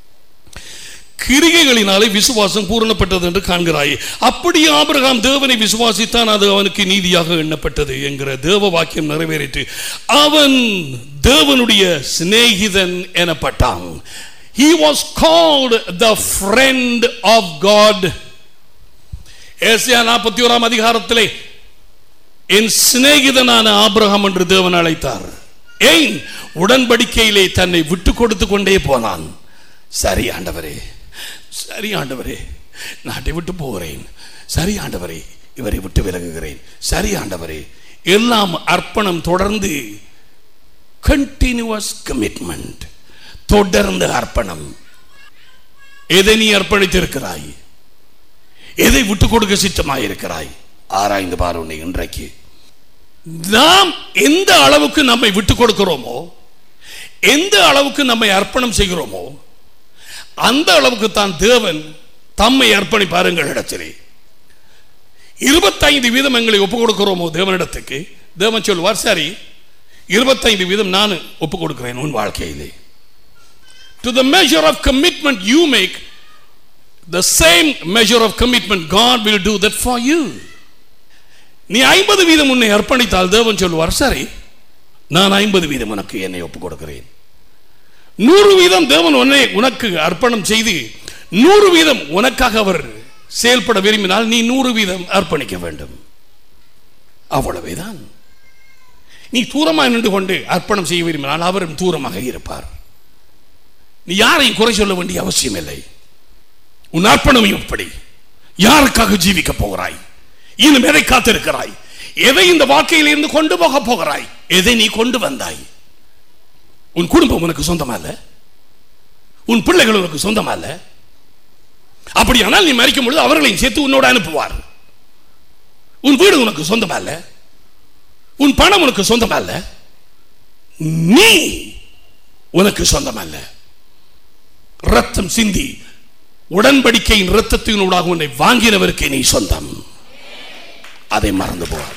S1: கிரிகைகளினாலே விசுவாசம் பூரணப்பட்டது என்று காண்கிறாயே. அப்படி ஆபிரகாம் தேவனை விசுவாசித்தான், அது அவனுக்கு நீதியாக எண்ணப்பட்டது என்கிற தேவ வாக்கியம் நிறைவேறிற்று. அவன் தேவனுடைய சிநேகிதன் எனப்பட்டான். He was called the friend of God. ஏசாயா நாற்பத்தி ஓராம் அதிகாரத்திலே என் சிநேகிதனான ஆபிரகாம் என்று தேவன் அழைத்தார். ஏன்? உடன்படிக்கையிலே தன்னை விட்டு கொடுத்து கொண்டே போனான். சரி ஆண்டவரே, சரி ஆண்டவரே, நாட்டை விட்டு போகிறேன். சரி ஆண்டவரே, இவரை விட்டு விலகுகிறேன். சரி ஆண்டவரே, எல்லாம் அர்ப்பணம். தொடர்ந்து கண்டினியூஸ் கமிட்மெண்ட், தொடர்ந்து அர்ப்பணம். எதை நீ அர்ப்பணித்திருக்கிறாய்? எதை விட்டு கொடுக்க சித்தமாயிருக்கிறாய்? ஆராய்ந்து பாரு. உன்னை இன்றைக்கு நாம் எந்த அளவுக்கு நம்மை விட்டு கொடுக்கிறோமோ, எந்த அளவுக்கு நம்மை அர்ப்பணம் செய்கிறோமோ, அந்த அளவுக்கு தான் தேவன் தம்மை அர்ப்பணிப்பார் எங்களிடத்திலே. இருபத்தைந்து வீதம் எங்களை ஒப்புக் கொடுக்கிறோமோ தேவனிடத்துக்கு, தேவன் சொல்வார், சரி இருபத்தைந்து வீதம் நான் ஒப்புக் கொடுக்கிறேன் உன் வாழ்க்கையிலே. To the measure of commitment you make, the same measure of commitment God will do that for you. நீ ஐம்பது வீதம் உன்னை அர்ப்பணித்தால் தேவன் சொல்வார், சரி நான் ஐம்பது வீதம் உனக்கு என்னை ஒப்புக் கொடுக்கிறேன். நூறு வீதம் தேவன் உன்னை உனக்கு அர்ப்பணம் செய்து நூறு வீதம் உனக்காக அவர் செயல்பட விரும்பினால் நீ நூறு வீதம் அர்ப்பணிக்க வேண்டும். அவ்வளவுதான். நீ தூரமாக நின்று கொண்டு அர்ப்பணம் செய்ய விரும்பினால் அவரும் தூரமாக இருப்பார். நீ யாரையும் குறை சொல்ல வேண்டிய அவசியம் இல்லை. உன் அர்ப்பணம் எப்படி? யாருக்காக ஜீவிக்க போகிறாய்? இன்னும் எதை காத்திருக்கிறாய்? எதை இந்த வாழ்க்கையில் இருந்து கொண்டு போக போகிறாய்? எதை நீ கொண்டு வந்தாய்? உன் குடும்பம் உனக்கு சொந்தமா இல்ல, உன் பிள்ளைகள் உனக்கு சொந்தமா இல்ல. அப்படியானால் நீ மரிக்கும் பொழுது அவர்களையும் சேர்த்து உன்னோட அனுப்புவார். உன் வீடு உனக்கு சொந்தமா இல்ல, உன் பணம் உனக்கு சொந்தமா இல்ல, நீ உனக்கு சொந்தமா இல்ல. ரத்தம் சிந்தி உடன்படிக்கையின் ரத்தத்தினூடாக உன்னை வாங்கினவருக்கு நீ சொந்தம். அதை மறந்து போவார்.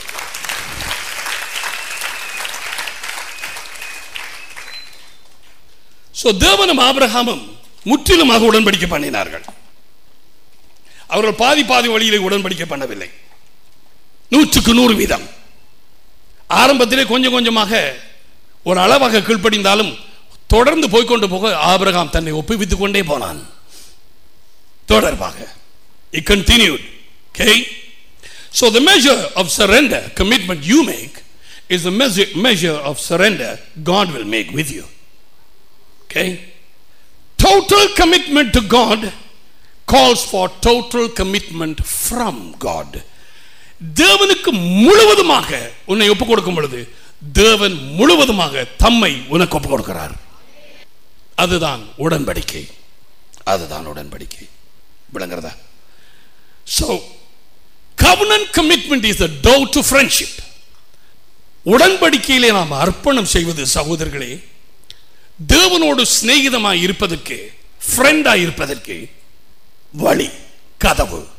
S1: சோ தேவனும் ஆபிரகாமும் முற்றிலுமாக உடன்படிக்கை பண்ணினார்கள். அவர்கள் பாதி பாதி வழியிலே உடன்படிக்கை பண்ணவில்லை. நூற்றுக்கு நூறு வீதம். ஆரம்பத்திலே கொஞ்சம் கொஞ்சமாக ஒரு அளவாக கீழ்ப்படிந்தாலும் தொடர்ந்து போய்கொண்டு போக ஆபிரகாம் தன்னை ஒப்புவித்துக் கொண்டே போனான். தொடர்பாக he continued. Okay, so the measure of surrender, commitment you make is the measure, measure of surrender God will make with you. Okay, total commitment to God calls for total commitment from God. தேவனுக்கு முழுவதுமாக உன்னை ஒப்புக் கொடுக்கும் பொழுது தேவன் முழுவதுமாக தம்மை உனக்கு ஒப்புக் கொடுக்கிறார். அதுதான் உடன்படிக்கை. அதுதான் உடன்படிக்கை. விளங்குறதா? So covenant commitment is the door to friendship. உடன்படிக்கையிலே நாம் அர்ப்பணம் செய்வது சகோதரர்களே, தேவனோடு சிநேகிதமாய் இருப்பதற்கு, ஃப்ரெண்டாய் இருப்பதற்கு வழி, கதவு,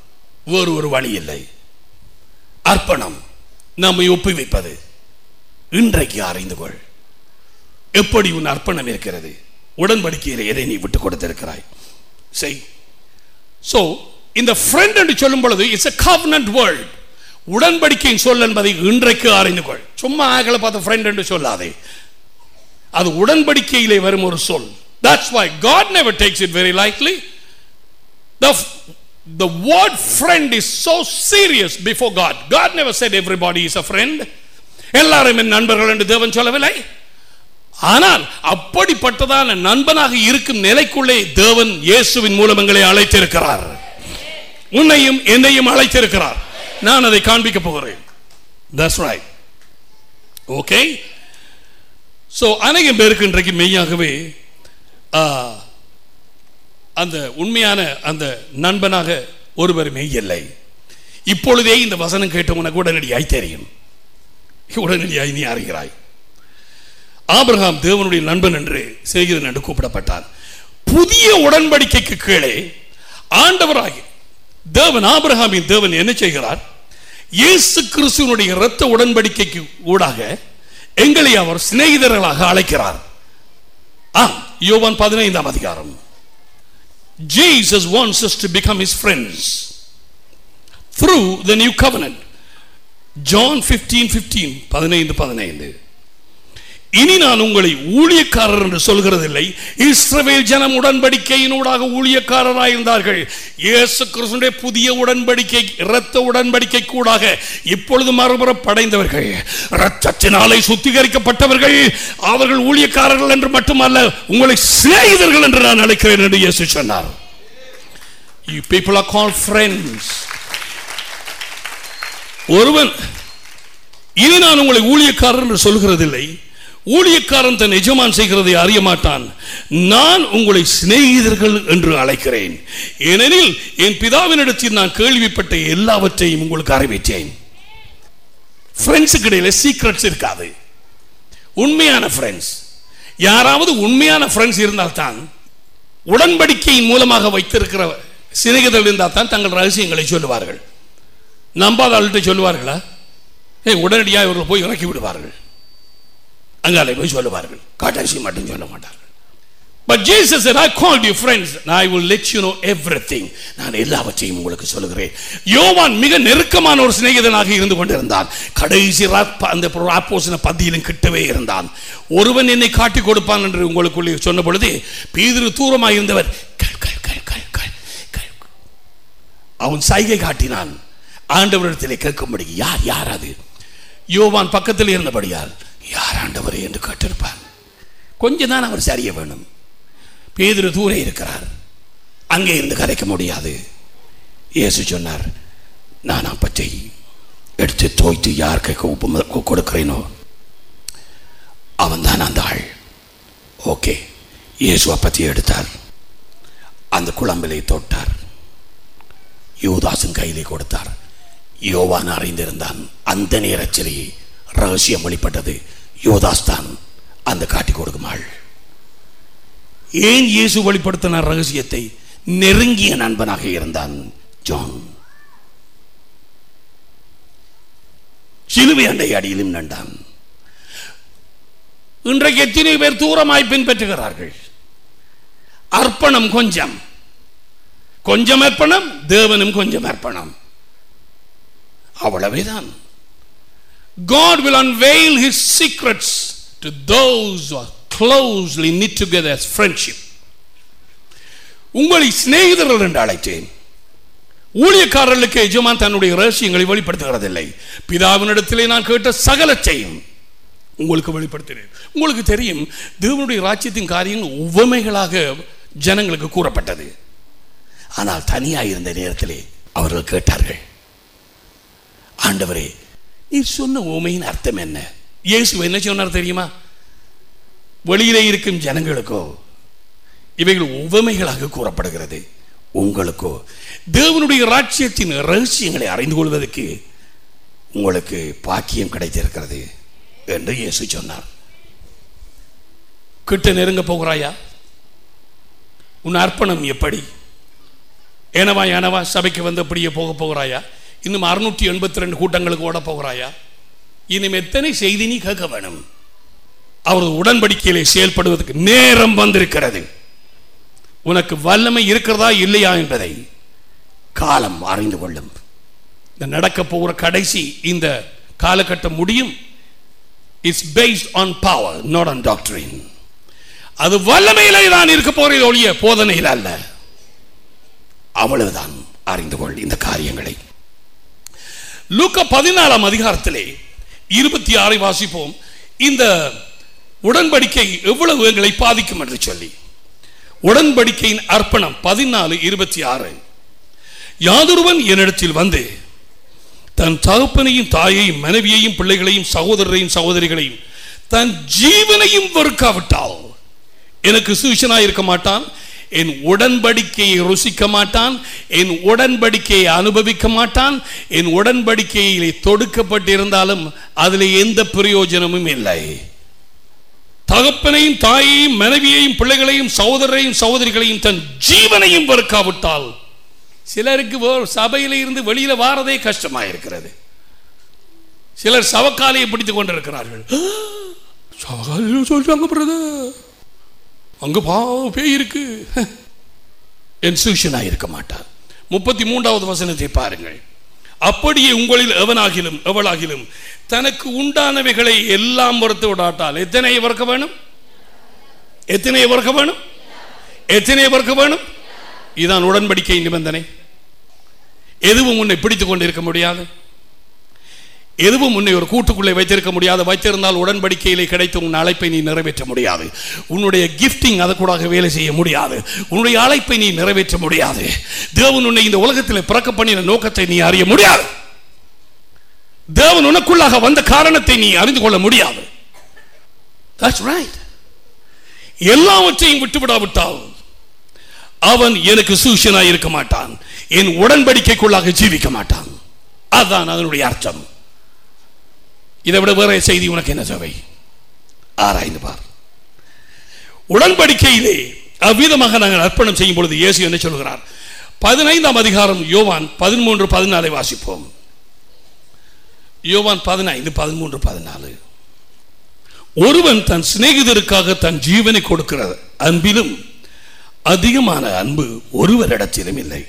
S2: வேறு ஒரு வழி இல்லை. அர்ப்பணம், நம்மை ஒப்புவிப்பது. இன்றைக்கு அறிந்து கொள், எப்படி உன் அர்ப்பணம் இருக்கிறது. உடன்படிக்கையில் எதை நீ விட்டு கொடுத்திருக்கிறாய் செய். சோ இந்த ஃப்ரெண்ட் என்று சொல்லும் பொழுது இட்ஸ் a covenant word. உடன்படிக்கையின் சொல் என்பதை இன்றைக்கு அறிந்து கொள். சும்மா ஆகலை பார்த்து ஃப்ரெண்ட் என்று சொல்லாதே, அது உடன்படிக்கையிலே வரும் ஒரு சொல். That's why God never takes it very lightly. The the word friend is so serious before God. God never said everybody is a friend. எல்லாரும் என் நண்பர்கள் என்று தேவன் சொல்லவில்லை. ஆனால் அப்படிப்பட்டதான நண்பனாக இருக்கும் நிலைக்குள்ளே தேவன் இயேசுவின் மூலம் எங்களை அழைத்திருக்கிறார். உன்னையும் என்னையும் அழைத்திருக்கிறார். நான் அதை காண்பிக்க போகிறேன். That's right. Okay. So அநேக பேருக்கு இன்றைக்கு மெய்யாகவே அந்த உண்மையான அந்த நண்பனாக ஒருவருமே இல்லை. இப்பொழுதே இந்த வசனம் கேட்ட உனக்கு உடனடியாய் தெரியும், உடனடியாய் நீ அறிகிறாய். ஆபிரகாம் தேவனுடைய நண்பன் என்று சிநேகிதன் என்று கூப்பிடப்பட்டார். புதிய உடன்படிக்கைக்கு கீழே ஆண்டவராகி தேவன், ஆபிரகாமின் தேவன் என்ன செய்கிறார்? இயேசு கிறிஸ்துவினுடைய இரத்த உடன்படிக்கைக்கு ஊடாக எங்களை அவர் சிநேகிதர்களாக அழைக்கிறார். ஆம், யோவான் பதினைந்தாம் அதிகாரம். Jesus wants us to become his friends through the new covenant. John fifteen fifteen, பதினைந்து பதினைந்து. இனி நான் உங்களை ஊழியக்காரர் என்று சொல்கிறதில்லை, இஸ்ரவேல் ஜனம் உடன்படிக்கையினூடாக ஊழியக்காரராக இருந்தார்கள். இயேசு கிறிஸ்துவினுடைய புதிய உடன்படிக்கை, இரத்த உடன்படிக்கை கூடாக இப்பொழுது மறுபுறம் படைந்தவர்கள், இரத்தத்தினாலே சுத்திகரிக்கப்பட்டவர்கள், அவர்கள் ஊழியக்காரர்கள் என்று மட்டுமல்ல, உங்களை சிநேகிதர்கள் என்று நான் அழைக்கிறேன் என்று இயேசு சொன்னார். You people are called friends. ஒருவன் இனி நான் உங்களை ஊழியக்காரர் என்று சொல்கிறதில்லை, ஊழியக்காரன் தன் எஜமான் செய்கிறதை அறிய மாட்டான், நான் உங்களை சிநேகிதர்கள் என்று அழைக்கிறேன். ஏனெனில் என் பிதாவினிடத்தில் நான் கேள்விப்பட்ட எல்லாவற்றையும் உங்களுக்கு அறிவித்தேன். ஃப்ரெண்ட்ஸுக்கு இடையில சீக்ரெட்ஸ் இருக்காது. உண்மையான ஃப்ரெண்ட்ஸ், யாராவது உண்மையான ஃப்ரெண்ட்ஸ் இருந்தால் தான், உடன்படிக்கையின் மூலமாக வைத்திருக்கிற சிநேகிதர்கள் இருந்தால் தான் தங்கள் ரகசியங்களை சொல்லுவார்கள். நம்பாத ஆள்கிட்ட சொல்லுவார்களா? ஏ உடனடியாக இவர்கள் போய் இறக்கி விடுவார்கள், அங்காலே போய் சொல்லுவார்கள், காட்டாசி மட்டும் சொல்ல மாட்டார்கள். But Jesus said, I called you friends and I will let you know everything. நான் எல்லாவற்றையும் உங்களுக்கு சொல்லுகிறேன். யோவான் மிக நெருக்கமான ஒரு சிநேகிதனாக இருந்து கொண்டிருந்தான். கடைசி அந்த அப்போஸ்தலர் பந்தியிலும் கிட்டவே இருந்தான். ஒருவன் என்னை காட்டி கொடுப்பான் என்று உங்களுக்குள்ளே சொன்ன பொழுது பேதுரு தூரமாக இருந்தவர் அவன் சைகை காட்டினான் ஆண்டவரிடத்திலே கேட்கும்படி. யார் யார் அது? யோவான் பக்கத்தில் இருந்தபடியால் யார் ஆண்டவரே என்று கேட்டிருப்பான். கொஞ்சம் தான் அவர் சரிய வேணும். பேதுரு தூரே இருக்கிறார், அங்கே இருந்து கதைக்க முடியாது. இயேசு சொன்னார், நான் அப்பத்தை எடுத்து தோய்த்து யார் கைக்கு உப்பு கொடுக்கிறேனோ அவன் தான் அந்த ஆள். ஓகே, இயேசு அப்பத்தை எடுத்தார், அந்த குழம்பிலை தொட்டார், யூதாசின் கையிலே கொடுத்தார். யோவான் அறிந்திருந்தான். அந்த நேரத்திலேயே ரகசியம் வெளிப்பட்டது, யூதாஸ் தான் அந்த காட்டி கொடுக்கும் ஆள். ஏன் இயேசு வெளிப்படுத்தின ரகசியத்தை? நெருங்கிய நண்பனாக இருந்தான் ஜான். சிலுவை அண்டை அடியிலும் நண்டான். இன்றைக்கு எத்தனை பேர் தூரமாய் பின்பற்றுகிறார்கள்? அர்ப்பணம் கொஞ்சம் கொஞ்சம் அர்ப்பணம், தேவனும் கொஞ்சம் அர்ப்பணம், அவ்வளவேதான். God will unveil his secrets to those who are closely knit together as friendship. உங்களை சிநேகிதர்கள் என்று அழைத்தேன். ஊழியக்காரர்களுக்கு எஜமான் தன்னுடைய ரகசியங்களை வெளிப்படுத்துகிறதில்லை. பிதாவினிடத்திலே நான் கேட்ட சகலத்தையும் உங்களுக்கு வெளிப்படுத்தினேன். உங்களுக்கு தெரியும், தேவனுடைய ராஜ்யத்தின் காரியங்கள் உவமைகளாக ஜனங்களுக்கு கூறப்பட்டது. ஆனால் தனியாக இருந்த நேரத்திலே அவர்கள் கேட்டார்கள், ஆண்டவரே நீ சொன்ன உவமையின் அர்த்தம் என்ன? இயேசு என்ன சொன்னார் தெரியுமா? வெளியிலே இருக்கும் ஜனங்களுக்கோ இவைகள் உவமைகளாக கூறப்படுகிறது, உங்களுக்கோ தேவனுடைய ராஜ்யத்தின் ரகசியங்களை அறிந்து கொள்வதற்கு உங்களுக்கு பாக்கியம் கிடைத்திருக்கிறது என்று இயேசு சொன்னார். கிட்ட நெருங்க போகிறாயா? உன் அர்ப்பணம் எப்படி?
S1: ஏனவா ஏனவா சபைக்கு வந்து அப்படியே போக போகிறாயா? இன்னும் அறுநூற்றி எண்பத்தி ரெண்டு கூட்டங்களுக்கு ஓட போகிறாயா? இன்னும் எத்தனை செய்தி நீ கேட்க வேணும்? அவரது உடன்படிக்கையிலே செயல்படுவதற்கு நேரம் வந்திருக்கிறது. உனக்கு வல்லமை இருக்கிறதா இல்லையா என்பதை காலம் அறிந்து கொள்ளும். இந்த நடக்க போகிற கடைசி இந்த காலகட்டம் முடியும். It's based on power, not on doctrine. அது வல்லமையிலே தான் இருக்க போறது ஒழிய போதனையில் அல்ல. அவ்வளவுதான். அறிந்து கொள் இந்த காரியங்களை. லூக்கா பதினாலாம் அதிகாரத்திலே இருபத்தி ஆறை வாசிப்போம். இந்த உடன்படிக்கை எவ்வளவு எங்களை பாதிக்கும் என்று சொல்லி. உடன்படிக்கையின் அர்ப்பணம் பதினாலு இருபத்தி ஆறு. யாதொருவன் என்னிடத்தில் வந்து தன் தகப்பனையும் தாயையும் மனைவியையும் பிள்ளைகளையும் சகோதரரையும் சகோதரிகளையும் தன் ஜீவனையும் வெறுக்காவிட்டால் எனக்கு சீஷனாய் இருக்க மாட்டான். என் உடன்படிக்கையை ருசிக்க மாட்டான். என் உடன்படிக்கையை அனுபவிக்க மாட்டான். என் உடன்படிக்கையிலே தொடுக்கப்பட்டிருந்தாலும் அதில் எந்த பிரயோஜனமும் இல்லை. தகப்பனையும் தாயையும் மனைவியையும் பிள்ளைகளையும் சகோதரரையும் சகோதரிகளையும் தன் ஜீவனையும் வெறுக்காவிட்டால், சிலருக்கு சபையில இருந்து வெளியில வாரதே கஷ்டமா இருக்கிறது. சிலர் சவக்காலையை பிடித்துக் கொண்டிருக்கிறார்கள். அங்கு பேய் இருக்கு. என் சீஷனாய் இருக்க மாட்டார். முப்பத்தி மூன்றாவது வசனத்தை பாருங்கள். அப்படியே உங்களில் எவனாகிலும் எவளாகிலும் தனக்கு உண்டானவைகளை எல்லாம் மறுத்து விடாட்டால் எத்தனை வர்க்க வேணும்? எத்தனை வர்க்க வேணும்? எத்தனை வர்க்க வேணும்? இதுதான் உடன்படிக்கை நிபந்தனை. எதுவும் உன்னை பிடித்துக் கொண்டிருக்க முடியாது. எதுவும் உன்னை ஒரு கூட்டுக்குள்ளே வைத்திருக்க முடியாது. வைத்திருந்தால் உடன்படிக்கையிலே கிடைத்த உன் அழைப்பை நீ நிறைவேற்ற முடியாது. உன்னுடைய கிஃப்டிங் அதை கூட வேலை செய்ய முடியாது. உன்னுடைய அழைப்பை நீ நிறைவேற்ற முடியாது. தேவன் உன்னை இந்த உலகத்தில் பிறக்க பண்ணின நோக்கத்தை நீ அறிய முடியாது. தேவன் உனக்குள்ளாக வந்த காரணத்தை நீ அறிந்து கொள்ள முடியாது. That's right. எல்லாவற்றையும் விட்டுவிடாவிட்டால் அவன் எனக்கு சூஷனாய் இருக்க மாட்டான். என் உடன்படிக்கைக்குள்ளாக ஜீவிக்க மாட்டான். அதுதான் அதனுடைய அர்த்தம். இதை விட வேற செய்தி உனக்கு என்ன தேவை? ஆராய்ந்து பார். உடன்படிக்கையிலே அவ்விதமாக நாங்கள் அர்ப்பணம் செய்யும் பொழுது இயேசு என்ன சொல்கிறார்? பதினைந்தாம் அதிகாரம் யோவான் பதிமூன்று பதினாலை வாசிப்போம். யோவான் பதினைந்து பதிமூன்று பதினாலு. ஒருவன் தன் சிநேகிதருக்காக தன் ஜீவனை கொடுக்கிற அன்பிலும் அதிகமான அன்பு ஒருவரிடத்திலும் இல்லை.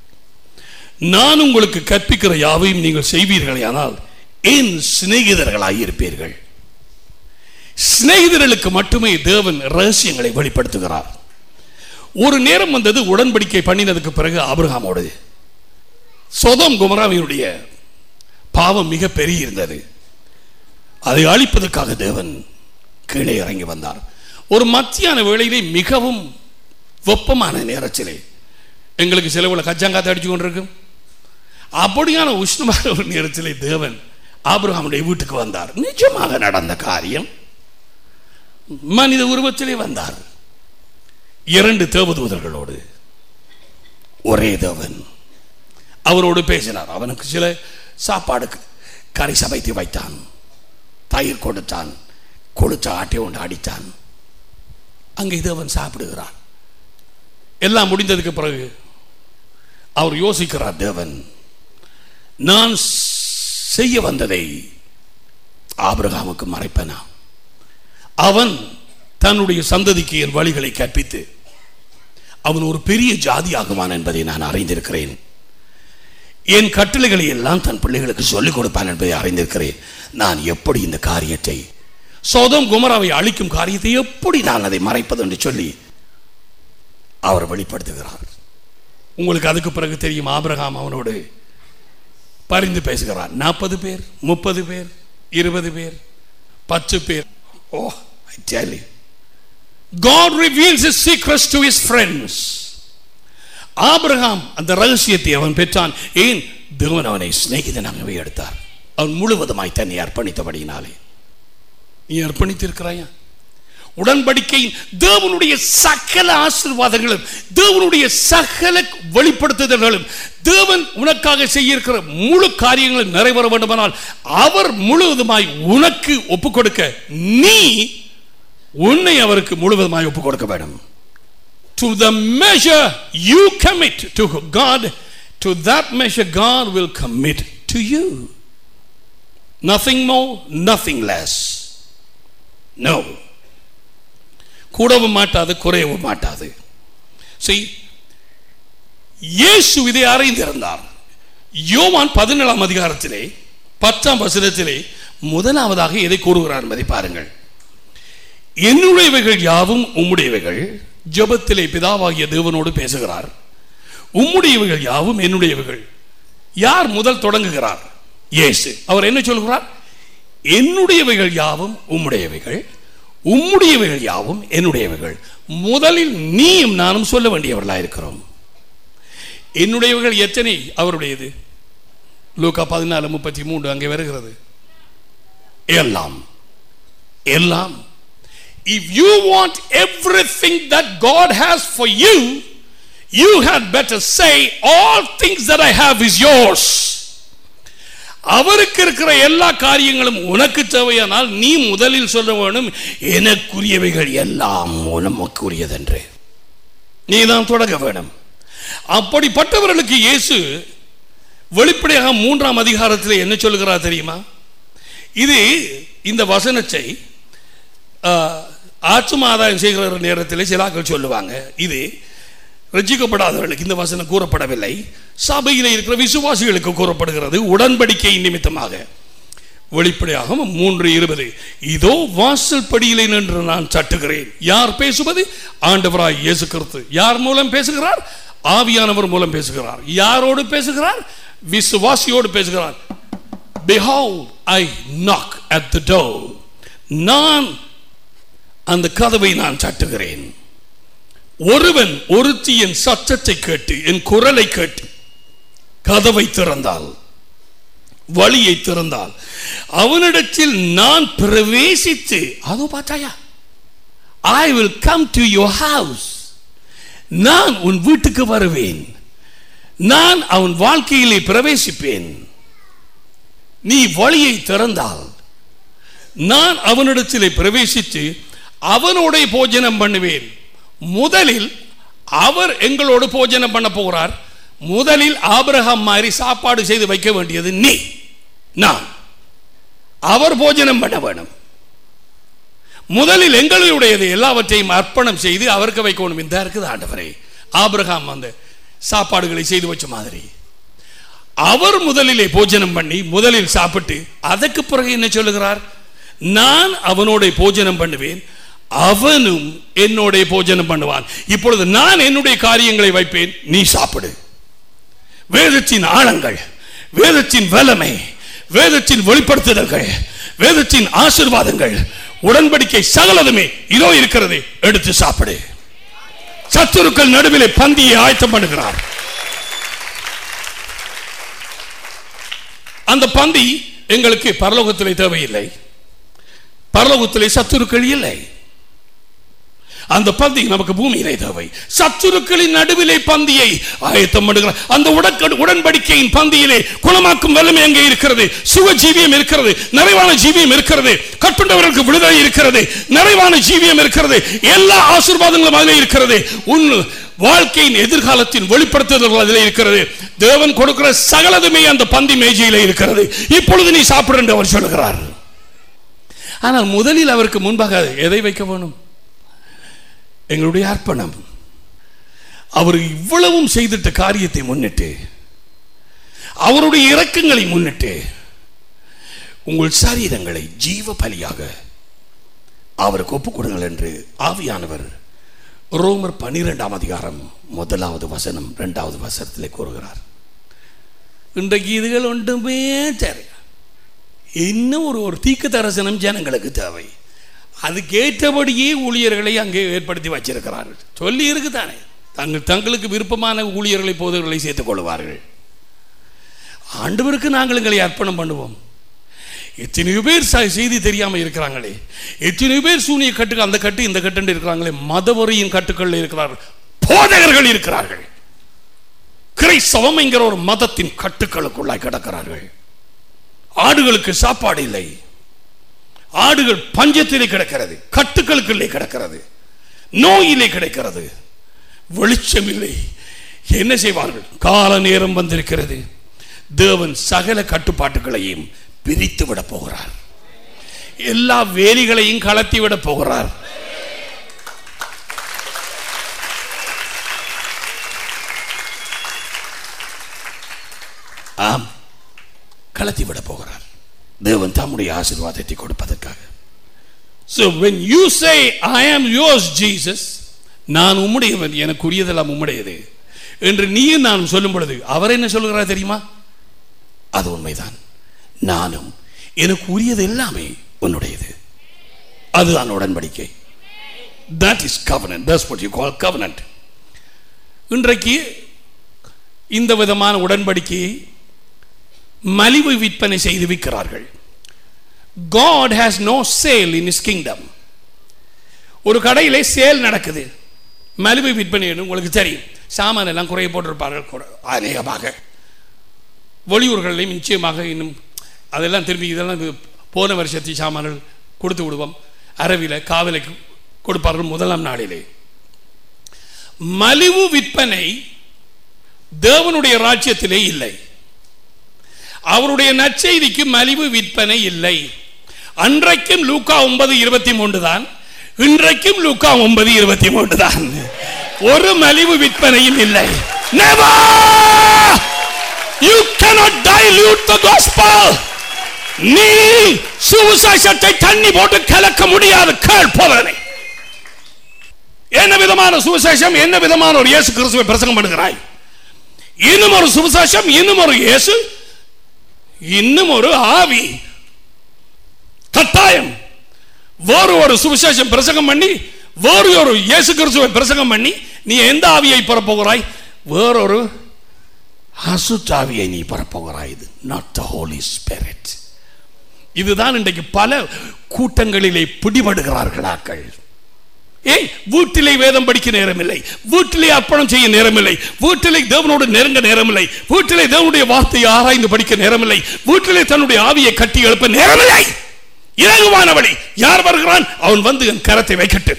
S1: நான் உங்களுக்கு கற்பிக்கிற யாவையும் நீங்கள் செய்வீர்களே ஆனால் என் சிநேகிதர்களாய் இருப்பீர்கள். சிநேகிதர்களுக்கு மட்டுமே தேவன் ரகசியங்களை வெளிப்படுத்துகிறார். ஒரு நேரம் வந்தது, உடன்படிக்கை பண்ணினதுக்கு பிறகு ஆபிரகாமோடு சோதோம் கொமோராவினுடைய பாவம் மிக பெரிய இருந்தது. அதை அழிப்பதற்காக தேவன் கீழே இறங்கி வந்தார். ஒரு மத்தியான வேளையிலே மிகவும் வெப்பமான நேரத்திலே, எங்களுக்கு சிலவுல கச்சாங்காத்த அடிச்சு கொண்டிருக்கும், அப்படியான உஷ்ணமான ஒரு நேரத்திலே தேவன் ஆபிரகாமுடைய வீட்டுக்கு வந்தார். நிஜமாக நடந்த காரியம். மனித உருவத்திலே வந்தார். இரண்டு தேவதூதர்களோடு. ஒரே தேவன் அவரோடு பேசினார். அவனுக்கு சில சாப்பாடு கறி சமைத்து வைத்தான், தயிர் கொடுத்தான், கொடுத்த ஆட்டை ஒன்று அடித்தான். அங்கே தேவன் சாப்பிடுகிறார். எல்லாம் முடிந்ததுக்கு பிறகு அவர் யோசிக்கிறார், தேவன் நான் செய்ய வந்ததை ஆபிரகாமுக்கு மறைப்பனா? அவன் தன்னுடைய சந்ததிக்கு என் வழிகளை கற்பித்து அவன் ஒரு பெரிய ஜாதி ஆகுவான் என்பதை நான் அறிந்திருக்கிறேன். என் கட்டளைகளை எல்லாம் தன் பிள்ளைகளுக்கு சொல்லிக் கொடுப்பான் என்பதை அறிந்திருக்கிறேன். நான் எப்படி இந்த காரியத்தை, சோதோம் கொமோராவை அழிக்கும் காரியத்தை எப்படி நான் அதை மறைப்பது என்று சொல்லி அவர் வெளிப்படுத்துகிறார். உங்களுக்கு அதுக்கு பிறகு தெரியும், ஆபிரகாம் அவனோடு பரிந்து பேசுகிறார். நாற்பது பேர், முப்பது பேர், இருபது பேர், பத்து பேர். Oh, I tell you, God reveals his secrets to his friends. ஆபிரகாம் அந்த ரகசியத்தை அவன் பெற்றான். ஏன்? தேவன் அவனை சிநேகிதனாகவே எடுத்தார். அவன் முழுவதுமாய் தன்னை அர்ப்பணித்தபடியினாலே. நீ அர்ப்பணித்திருக்கிறாயா? உடன்படிக்கையின் தேவனுடைய சகல ஆசீர்வாதங்களும், தேவனுடைய சகல வெளிப்படுத்துதல்களும், தேவன் உனக்காக செய்ய இருக்கிற முழு காரியங்களும் நிறைவேற வேண்டுமானால் அவர் முழுவதுமாய் உனக்கு ஒப்புக் கொடுக்க நீ உன்னை அவருக்கு முழுவதுமாய் ஒப்புக் கொடுக்க வேண்டும். to the measure you commit to God, to that measure God will commit to you. Nothing more, nothing less. No. கூடவும் மாட்டாது, குறையவும் மாட்டாது. See, இயேசு இதை அறிந்திருந்தார். யோவான் பதினேழாம் அதிகாரத்திலே பத்தாம் வசனத்திலே முதலாவதாக எதை கூறுகிறார் என்பதை பாருங்கள். என்னுடையவைகள் யாவும் உம்முடையவைகள். ஜெபத்திலே பிதாவாகிய தேவனோடு பேசுகிறார். உம்முடையவைகள் யாவும் என்னுடையவைகள். யார் முதல் தொடங்குகிறார்? இயேசு. அவர் என்ன சொல்கிறார்? என்னுடையவைகள் யாவும் உம்முடையவைகள், உம்முடையவைகள் யாவும் என்னுடையவைகள். முதலில் நீயும் நானும் சொல்ல வேண்டியவர்களாக இருக்கிறோம். என்னுடையவைகள் எத்தனை அவருடையது? லூக்கா பதினாலு முப்பத்தி மூன்று அங்கே வருகிறது. எல்லாம் எல்லாம். If you want everything that God has for you, you had better say all things that I have is yours. அவருக்கு இருக்கிற எல்லா காரியங்களும் உனக்கு தேவையானால் நீ முதலில் சொல்ல வேணும், எனக்குரியவைகள் எல்லாம் உனக்குரியதென்று நீ தான் தொடங்க வேணும். அப்படிப்பட்டவர்களுக்கு இயேசு வெளிப்படையாக மூன்றாம் அதிகாரத்தில் என்ன சொல்லுகிறார் தெரியுமா? இது இந்த வசனத்தை ஆத்தும ஆதாயம் செய்கிற நேரத்தில் சிலாக்கள் சொல்லுவாங்க, இது ரட்சிக்கப்படாதவர்களுக்கு இந்த வசனம் கூறப்படவில்லை, சபையில் இருக்கிற விசுவாசிகளுக்கு கூறப்படுகிறது உடன்படிக்கை நிமித்தமாக. வெளிப்படையாக மூன்று இருபது, இதோ வாசல் படியிலே நின்று நான் தட்டுகிறேன். யார் பேசுவது? ஆண்டவராய் இயேசு கிறிஸ்து. யார் மூலம் பேசுகிறார்? ஆவியானவர் மூலம் பேசுகிறார். யாரோடு பேசுகிறார்? விசுவாசியோடு பேசுகிறார். Behold, I knock at the door. நான் அந்த கதவை நான் தட்டுகிறேன். ஒருவன் ஒருத்தி என் சத்தத்தை கேட்டு, என் குரலை கேட்டு கதவை திறந்தால், வழியை திறந்தால், அவனிடத்தில் நான் பிரவேசித்து, அதோ பார்த்தாயா, I will come to your house. நான் உன் வீட்டுக்கு வருவேன், நான் அவன் வாழ்க்கையிலே பிரவேசிப்பேன். நீ வழியை திறந்தால் நான் அவனிடத்திலே பிரவேசித்து அவனோட போஜனம் பண்ணுவேன். முதலில் அவர் எங்களோடு போஜனம் பண்ண போகிறார். முதலில் ஆபிரகாம் மாதிரி சாப்பாடு செய்து வைக்க வேண்டியது நீ நான். அவர் போஜனம் பண்ண வேணும். முதலில் எங்களுடையது எல்லாவற்றையும் அர்ப்பணம் செய்து அவருக்கு வைக்கணும். இந்த இருக்குது ஆண்டவரே, ஆபிரகாம் அந்த சாப்பாடுகளை செய்து வச்ச மாதிரி அவர் முதலிலே போஜனம் பண்ணி முதலில் சாப்பிட்டு அதற்கு பிறகு என்ன சொல்லுகிறார்? நான் அவனோட போஜனம் பண்ணுவேன், அவனும் என்னோட போஜனம் பண்ணுவான். இப்பொழுது நான் என்னுடைய காரியங்களை வைப்பேன், நீ சாப்பிடு. வேதத்தின் ஆழங்கள், வேதத்தின் வல்லமை, வேதத்தின் வெளிப்படுத்துதல்கள், வேதத்தின் ஆசீர்வாதங்கள், உடன்படிக்கை சகலதுமே இதோ இருக்கிறது, எடுத்து சாப்பிடு. சத்துருக்கள் நடுவிலே பந்தியை ஆயத்தம் பண்ணுகிறார். அந்த பந்தி எங்களுக்கு பரலோகத்திலே தேவையில்லை. பரலோகத்திலே சத்துருக்கள் இல்லை. அந்த பந்தி நமக்கு பூமியிலே தேவை. சத்துருக்களின் நடுவிலே பந்தியை ஆயத்தம் பண்ணுகிறார். அந்த உடன்படிக்கையின் பந்தியிலே குணமாக்கும் வல்லமை அங்கே இருக்கிறது, சுக ஜீவியம் இருக்கிறது, நிறைவான ஜீவியம் இருக்கிறது, கட்டுண்டவர்களுக்கு விடுதலை இருக்கிறது, நிறைவான ஜீவியம் இருக்கிறது, எல்லா ஆசீர்வாதங்களும் அதிலே இருக்கிறது. உன் வாழ்க்கையின் எதிர்காலத்தின் வெளிப்படுத்துதல்கள் அதிலே இருக்கிறது. தேவன் கொடுக்கிற சகலதுமே அந்த பந்தி மேஜையிலே இருக்கிறது. இப்பொழுது நீ சாப்பிடு என்று அவர் சொல்லுகிறார். ஆனால் முதலில் அவருக்கு முன்பாக எதை வைக்க வேணும்? எங்களுடைய அர்ப்பணம். அவர் இவ்வளவும் செய்திட்ட காரியத்தை முன்னிட்டு, அவருடைய இரக்கங்களை முன்னிட்டு, உங்கள் சரீரங்களை ஜீவ பலியாக அவருக்கு ஒப்புக் கொடுங்கள் என்று ஆவியானவர் ரோமர் பன்னிரெண்டாம் அதிகாரம் முதலாவது வசனம் இரண்டாவது வசனத்திலே கூறுகிறார். இன்றைக்கு இதுகள் ஒன்றுமே சரி, இன்னும் ஒரு ஒரு தீர்க்க தரிசனம் ஜனங்களுக்கு தேவை. அதுக்கேற்றபடியே ஊழியர்களை அங்கே ஏற்படுத்தி வச்சிருக்கிறார்கள். சொல்லி இருக்குதானே, தங்கள் தங்களுக்கு விருப்பமான ஊழியர்களை போதவர்களை சேர்த்துக் கொள்வார்கள். ஆண்டவருக்கு நாங்கள் எங்களை அர்ப்பணம் பண்ணுவோம். எத்தனையோ பேர் செய்தி தெரியாமல் இருக்கிறாங்களே, எத்தனையோ பேர் சூனிய கட்டுக்கு அந்த கட்டு இந்த கட்டு இருக்கிறாங்களே, மதவரியின் கட்டுக்கள் இருக்கிறார்கள், போதகர்கள் இருக்கிறார்கள், கிறிஸ்தவம் என்கிற ஒரு மதத்தின் கட்டுக்களுக்குள்ளாய் கிடக்கிறார்கள். ஆடுகளுக்கு சாப்பாடு இல்லை, ஆடுகள் பஞ்சத்திலே கிடக்கிறது, கட்டுக்களுக்குள்ளே கிடக்கிறது, நோயிலே கிடக்கிறது.
S2: வெளிச்சம் இல்லை, என்ன செய்வார்கள்? கால நேரம் வந்திருக்கிறது, தேவன் சகல கட்டுப்பாட்டுகளையும் பிரித்து விட போகிறார், எல்லா வேலிகளையும் கலத்தி விட போகிறார். ஆம், கலத்தி விட போகிறார் தேவன் தம்முடைய ஆசீர்வாதத்தை கொடுப்பதற்காக. So when you say I am yours Jesus, நான் உம்முடையவன், எனக்குரியதெல்லாம் உம்முடையது என்று நீயும் நான் சொல்லும் பொழுது அவர் என்ன சொல்கிறார் தெரியுமா? அது உண்மைதான், நானும் எனக்கு உரியது எல்லாமே உன்னுடையது. அதுதான் உடன்படிக்கை. That is covenant. That's what you call covenant. இன்றைக்கு இந்த விதமான உடன்படிக்கையை மலிவு விற்பனை செய்து விற்கிறார்கள். God has no sale in his kingdom. ஒரு கடையிலே சேல் நடக்குது, மலிவு விற்பனை. உங்களுக்கு தெரியும், சாமான் எல்லாம் குறைய போட்டிருப்பார்கள் அநேகமாக. வெளியூர்களிலும் நிச்சயமாக இன்னும் அதெல்லாம் திரும்பி இதெல்லாம் போன வருஷத்தை சாமான்கள் கொடுத்து விடுவோம். அரவில காவலுக்கு கொடுப்பார்கள் முதலாம் நாளிலே. மலிவு விற்பனை தேவனுடைய ராஜ்யத்திலே இல்லை. அவருடைய நற்செய்திக்கு மலிவு விற்பனை இல்லை. அன்றைக்கும் லூக்கா ஒன்பது இருபத்தி மூன்று தான், இன்றைக்கும் லூக்கா ஒன்பது இருபத்தி மூன்று தான். ஒரு மலிவு விற்பனையும் இல்லை. Never! You cannot dilute the gospel. நீ சுவிசேஷத்தை தண்ணி போட்டு கலக்க முடியாது. கேள்பவனே, என்ன விதமான சுவிசேஷம், என்ன விதமான ஒரு இயேசு கிறிஸ்துவை பிரசங்கம் பண்ணுகிறாய்? இன்னும் ஒரு சுவிசேஷம், இன்னும் ஒரு இயேசு, இன்னும் ஒரு ஆவி. கட்டாயம் வேறு ஒரு சுவிசேஷம் பிரசங்கம் பண்ணி, வேறு ஒரு இயேசு கிறிஸ்துவை பிரசங்கம் பண்ணி நீ எந்த ஆவியை பெறப்போகிறாய்? வேறொரு அசுத்தாவியை நீ பெறப்போகிறாய். இது not the Holy Spirit. இதுதான் இன்றைக்கு பல கூட்டங்களிலே பிடிபடுகிறார்களாக்கள். ஏய், வீட்டிலே வேதம் படிக்க நேரமில்லை, வீட்டிலே அர்ப்பணம் செய்ய நேரமில்லை, வீட்டிலே தேவனோடு நெருங்க நேரமில்லை, வீட்டிலே தேவனுடைய வார்த்தையை ஆராய்ந்து படிக்க நேரமில்லை, வீட்டிலே தன்னுடைய ஆவியை கட்டி எழுப்ப நேரமில்லை. இலகுவானபடி யார் வருகிறான்? அவன் வந்து என் கரத்தை வைக்கட்டு.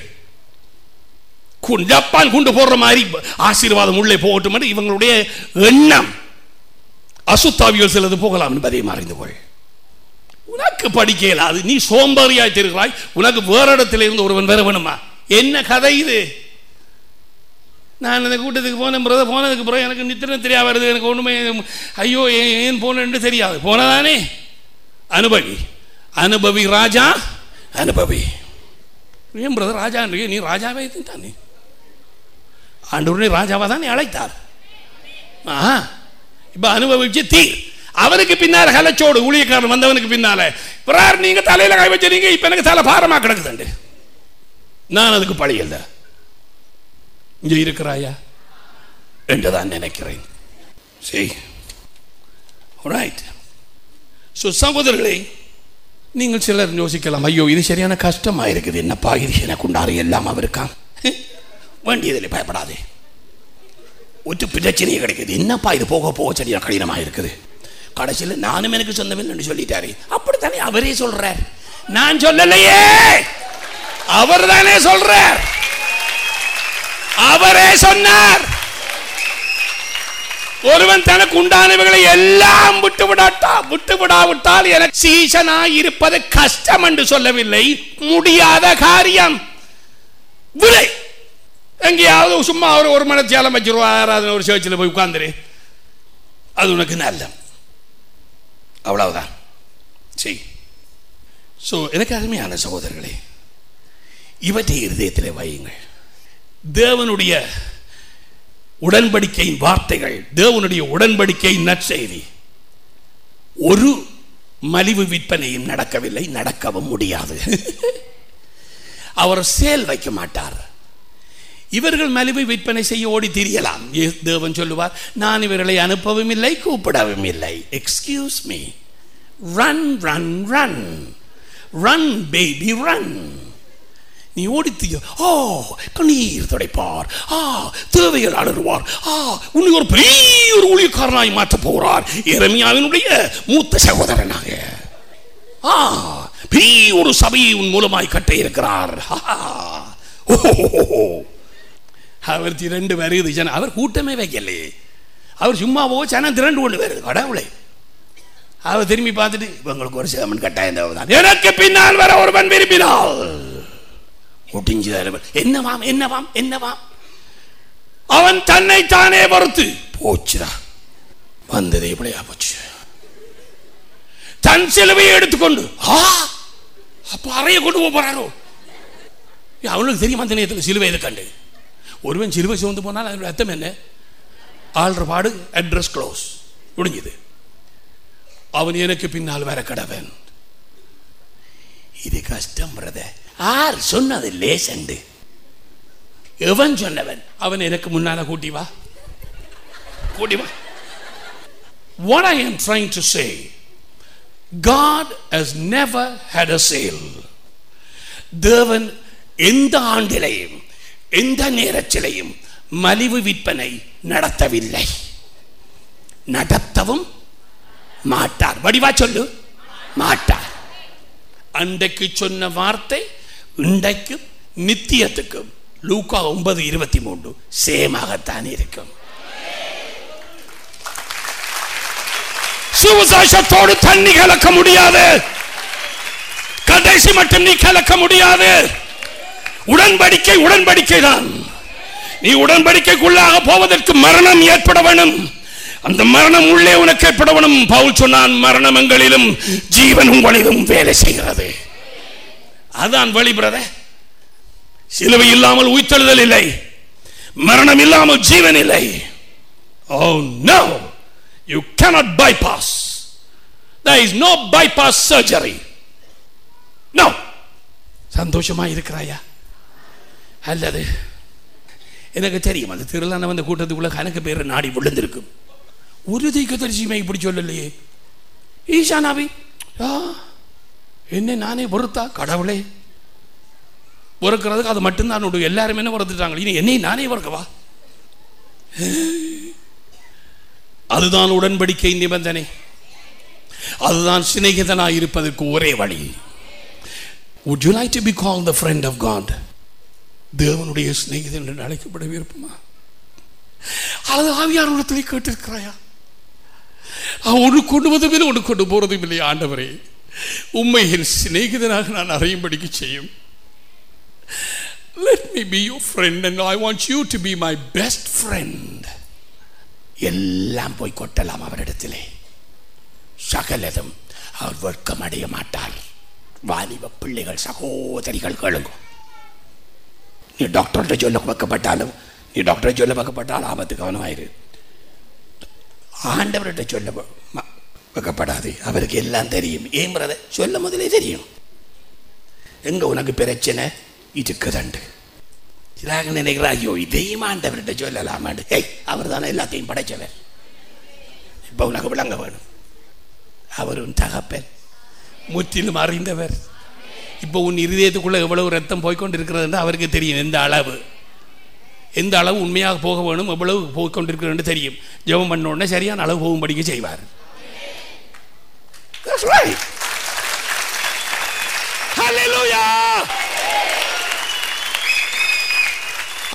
S2: ஜப்பான் குண்டு போடுற மாதிரி ஆசீர்வாதம் உள்ளே போகட்டும் என்று இவங்களுடைய எண்ணம். அசுத்தாவிகள் சிலது போகலாம் என்பதை மறைந்து கொள். உனக்கு படிக்க இயலாது, நீ சோம்பேறியாய் தெரிகிறாய், உனக்கு வேற இடத்துல இருந்து ஒருவன் வேற வேணுமா? என்ன கதை இது? நான் இந்த கூட்டத்துக்கு போன பிறகு போனதுக்கு பிறகு எனக்கு நித்திரம் தெரியா வருது, எனக்கு ஒன்றுமே ஐயோ ஏன் போனேன்னு தெரியாது. போனதானே அனுபவி, அனுபவி ராஜா அனுபவி. ஏன் பிரதர் ராஜா நீ ராஜாவே தானே, ஆண்டவரே ராஜாவா தான் அழைத்தார். ஆஹா, இப்ப அனுபவிச்சு தீர். அவருக்கு பின்னால கலச்சோடு ஊழியக்காரன் வந்தவனுக்கு பின்னால பிறார் நீங்க தலையில கை வச்சிருக்கீங்க, இப்ப எனக்கு தலை பாரமா கிடக்குதுண்டு. நான் அதுக்கு பழி இல்லை, இங்க இருக்கிறாயா என்றுதான் நினைக்கிறேன். சரி, ரைட். ஸோ சகோதரர்களே, நீங்கள் சிலர் யோசிக்கலாம், ஐயோ இது சரியான கஷ்டமா இருக்குது, என்னப்பா இது எனக்கு உண்டாரு எல்லாம் அவருக்கா வேண்டியதில்லை, பயப்படாதே, ஒரு பிரச்சனையே கிடைக்குது, என்னப்பா இது போக போக சரியா கடினமாக இருக்குது, கடைசியில் நானும் எனக்கு சொந்தமில்லைன்னு சொல்லிட்டாரு. அப்படித்தானே அவரே சொல்றார், நான் சொல்லலையே, அவர் தானே சொல்றார், அவரே சொன்னார். ஒருவன் தனக்கு உண்டானவைகளை எல்லாம் விட்டு விடாட்டா விட்டு விடாவிட்டால் எனக்கு சீசனாய் இருப்பது கஷ்டம் என்று சொல்லவில்லை, முடியாத காரியம். விலை எங்கேயாவது சும்மா ஒரு ஒரு மணி சேலம் வச்சிருவார், ஒரு சேர்ச்சில் போய் உட்கார்ந்துரு, அது உனக்கு நல்ல, அவ்வளவுதான். சரி. ஸோ எனக்கு அருமையான சகோதரர்களே, இவற்றை இருதயத்தில் வையுங்கள். தேவனுடைய உடன்படிக்கையின் வார்த்தைகள், தேவனுடைய உடன்படிக்கை நற்செய்தி, ஒரு மலிவு விற்பனையும் நடக்கவில்லை, நடக்கவும் முடியாது. அவர் சேல் வைக்க மாட்டார். இவர்கள் மலிவு விற்பனை செய்ய ஓடி திரியலாம். தேவன் சொல்லுவார், நான் இவர்களை அனுப்பவும் இல்லை, கூப்பிடவும் இல்லை. Excuse me, run run run run baby run. நீ ஓடித்திய, ஓ கண்ணீர் துடைப்பார், ஆ தேவைகள் அலறுவார், ஆ உன்னை ஒரு பெரிய ஒரு ஊழியக்காரனாய் மாற்ற போகிறார், எரேமியாவினுடைய மூத்த சகோதரனாக. ஆ பெரிய ஒரு சபையை உன் மூலமாய் கட்ட இருக்கிறார். அவர் திரண்டு வருது ஜனம். அவர் கூட்டமே வைக்கலையே, அவர் சும்மாவோ ஜனம் திரண்டு கொண்டு வருது. கடவுளை அவர் திரும்பி பார்த்துட்டு இவங்களுக்கு ஒரு சேமன் கட்டாயம் தேவைதான், எனக்கு பின்னால் வர ஒருவன் விரும்பினால் முடிஞ்சது. என்னவாம் என்னவாம் என்னவாம், அவன் தன்னை தானே பொறுத்து போச்சுடா, வந்ததே இப்படியா போச்சு. தன் சிலுவையை எடுத்துக்கொண்டு அப்ப அறைய கொண்டு போறாரோ. அவனுக்கு தெரியுமா அந்த நேரத்தில் சிலுவை எது கண்டு. ஒருவன் சிலுவை சுமந்து போனால் அதனுடைய அர்த்தம் என்ன? ஆள்ற பாடு, அட்ரஸ் க்ளோஸ், முடிஞ்சது. அவன் எனக்கு பின்னால் வர கடவன். இது கஷ்டம் பிரதர். ஆர் சொன்னது லேசண்டு? எவன் சொன்னவன்? அவன் எனக்கு முன்னால கூட்டி வா, கூட்டி வா. What I am trying to say, God has never had a sale. தேவன் எந்த ஆண்டிலையும் எந்த நேரத்திலையும் மலிவு விற்பனை நடத்தவில்லை, நடத்தவும் மாட்டார். வடிவா சொல்லு, மாட்டார். அன்றைக்கு சொன்ன வார்த்தை இன்றைக்கும் நித்தியத்துக்கும் லூக்கா ஒன்பது இருபத்தி மூன்று சேமாகத்தான் இருக்கும். சுவிசேஷத்தோடு தண்ணி கலக்க முடியாது, கடைசி மட்டும் நீ கலக்க முடியாது. உடன்படிக்கை உடன்படிக்கை தான். நீ உடன்படிக்கைக்குள்ளாக போவதற்கு மரணம் ஏற்பட வேணும். அந்த மரணம் உள்ளே உனக்கு ஏற்பட வேணும். பவுல் சொன்னான், மரணம் எங்களிலும் ஜீவன் உங்களிலும் வேலை செய்கிறது. அதான் வழி பிரதர். சிலுவை இல்லாமல் உயிர்த்தெழுதல் இல்லை, மரணம் இல்லாமல் ஜீவன் இல்லை. Oh no, you cannot bypass. There is no bypass surgery. No. சந்தோஷமா இருக்கிறாயா? அல்லது எனக்கு தெரியும் அந்த திருளான வந்த கூட்டத்துக்குள்ள கணக்கு பேர் நாடி விழுந்திருக்கும். ஒரு தீக்க தரிசிமை இப்படி சொல்லலையே ஈசானாவி, என்ன நானே பொறுத்தா? கடவுளே பொறுக்கிறதுக்கு அது மட்டும்தான் உண்டு. எல்லாரும் என்ன பொறுத்துட்டாங்க, இனி என்னை நானே பொறுக்கவா? அதுதான் உடன்படிக்கை நிபந்தனை, அதுதான் சிநேகிதனாய் இருப்பதற்கு ஒரே வழி. Would you like to be called the friend of God? தேவனுடைய சிநேகிதன் என்று அழைக்கப்பட விருப்பமா? அல்லது ஆவியானவரிடத்திலே கேட்டிருக்கிறாயா? ஒன்று கொண்டு வந்ததில்லை, ஒன்று கொண்டு போறதும் இல்லை. ஆண்டவரே, உம்மை என் சிநேகிதனாக நான் அறியும்படிக்கு செய்யும். Let me be your friend and I want you to be my best friend. எல்லாம் போய் கொட்டலாம் அவரிடத்திலே. சகலதும் அவர் வெட்கம் அடைய மாட்டார். வாலிப பிள்ளைகள், சகோதரிகள் கேளுங்க. நீ டாக்டர்கிட்ட சொல்ல வைக்கப்பட்டாலும், நீ டாக்டரை சொல்ல வைக்கப்பட்டாலும் ஆபத்து கவனமாயிரு. ஆண்டவர்கிட்ட சொல்ல வைக்கப்படாது. அவருக்கு எல்லாம் தெரியும். ஏன் பிரதர்? சொல்ல முதலே தெரியும். எங்க உனக்கு பிரச்சனை இருக்குதண்டு. சிலாக நினைக்கிறா, ஐயோ இதையும் ஆண்டவர்கிட்ட சொல்லலாமாண்டு. ஏய், அவர் தானே எல்லாத்தையும் படைச்சவர். இப்போ உனக்கு விளங்க வேணும், அவர் உன் தகப்பன், முற்றிலும் அறிந்தவர். இப்போ உன் இருதயத்துக்குள்ள எவ்வளவு ரத்தம் போய்கொண்டு இருக்கிறது அவருக்கு தெரியும். எந்த அளவு எந்த அளவு உண்மையாக போக வேணும், எவ்வளவு போய்கொண்டிருக்கிறது தெரியும். ஜெபம் பண்ண உடனே சரியான அளவு போகும்படிக்க செய்வார். That's right. Hallelujah.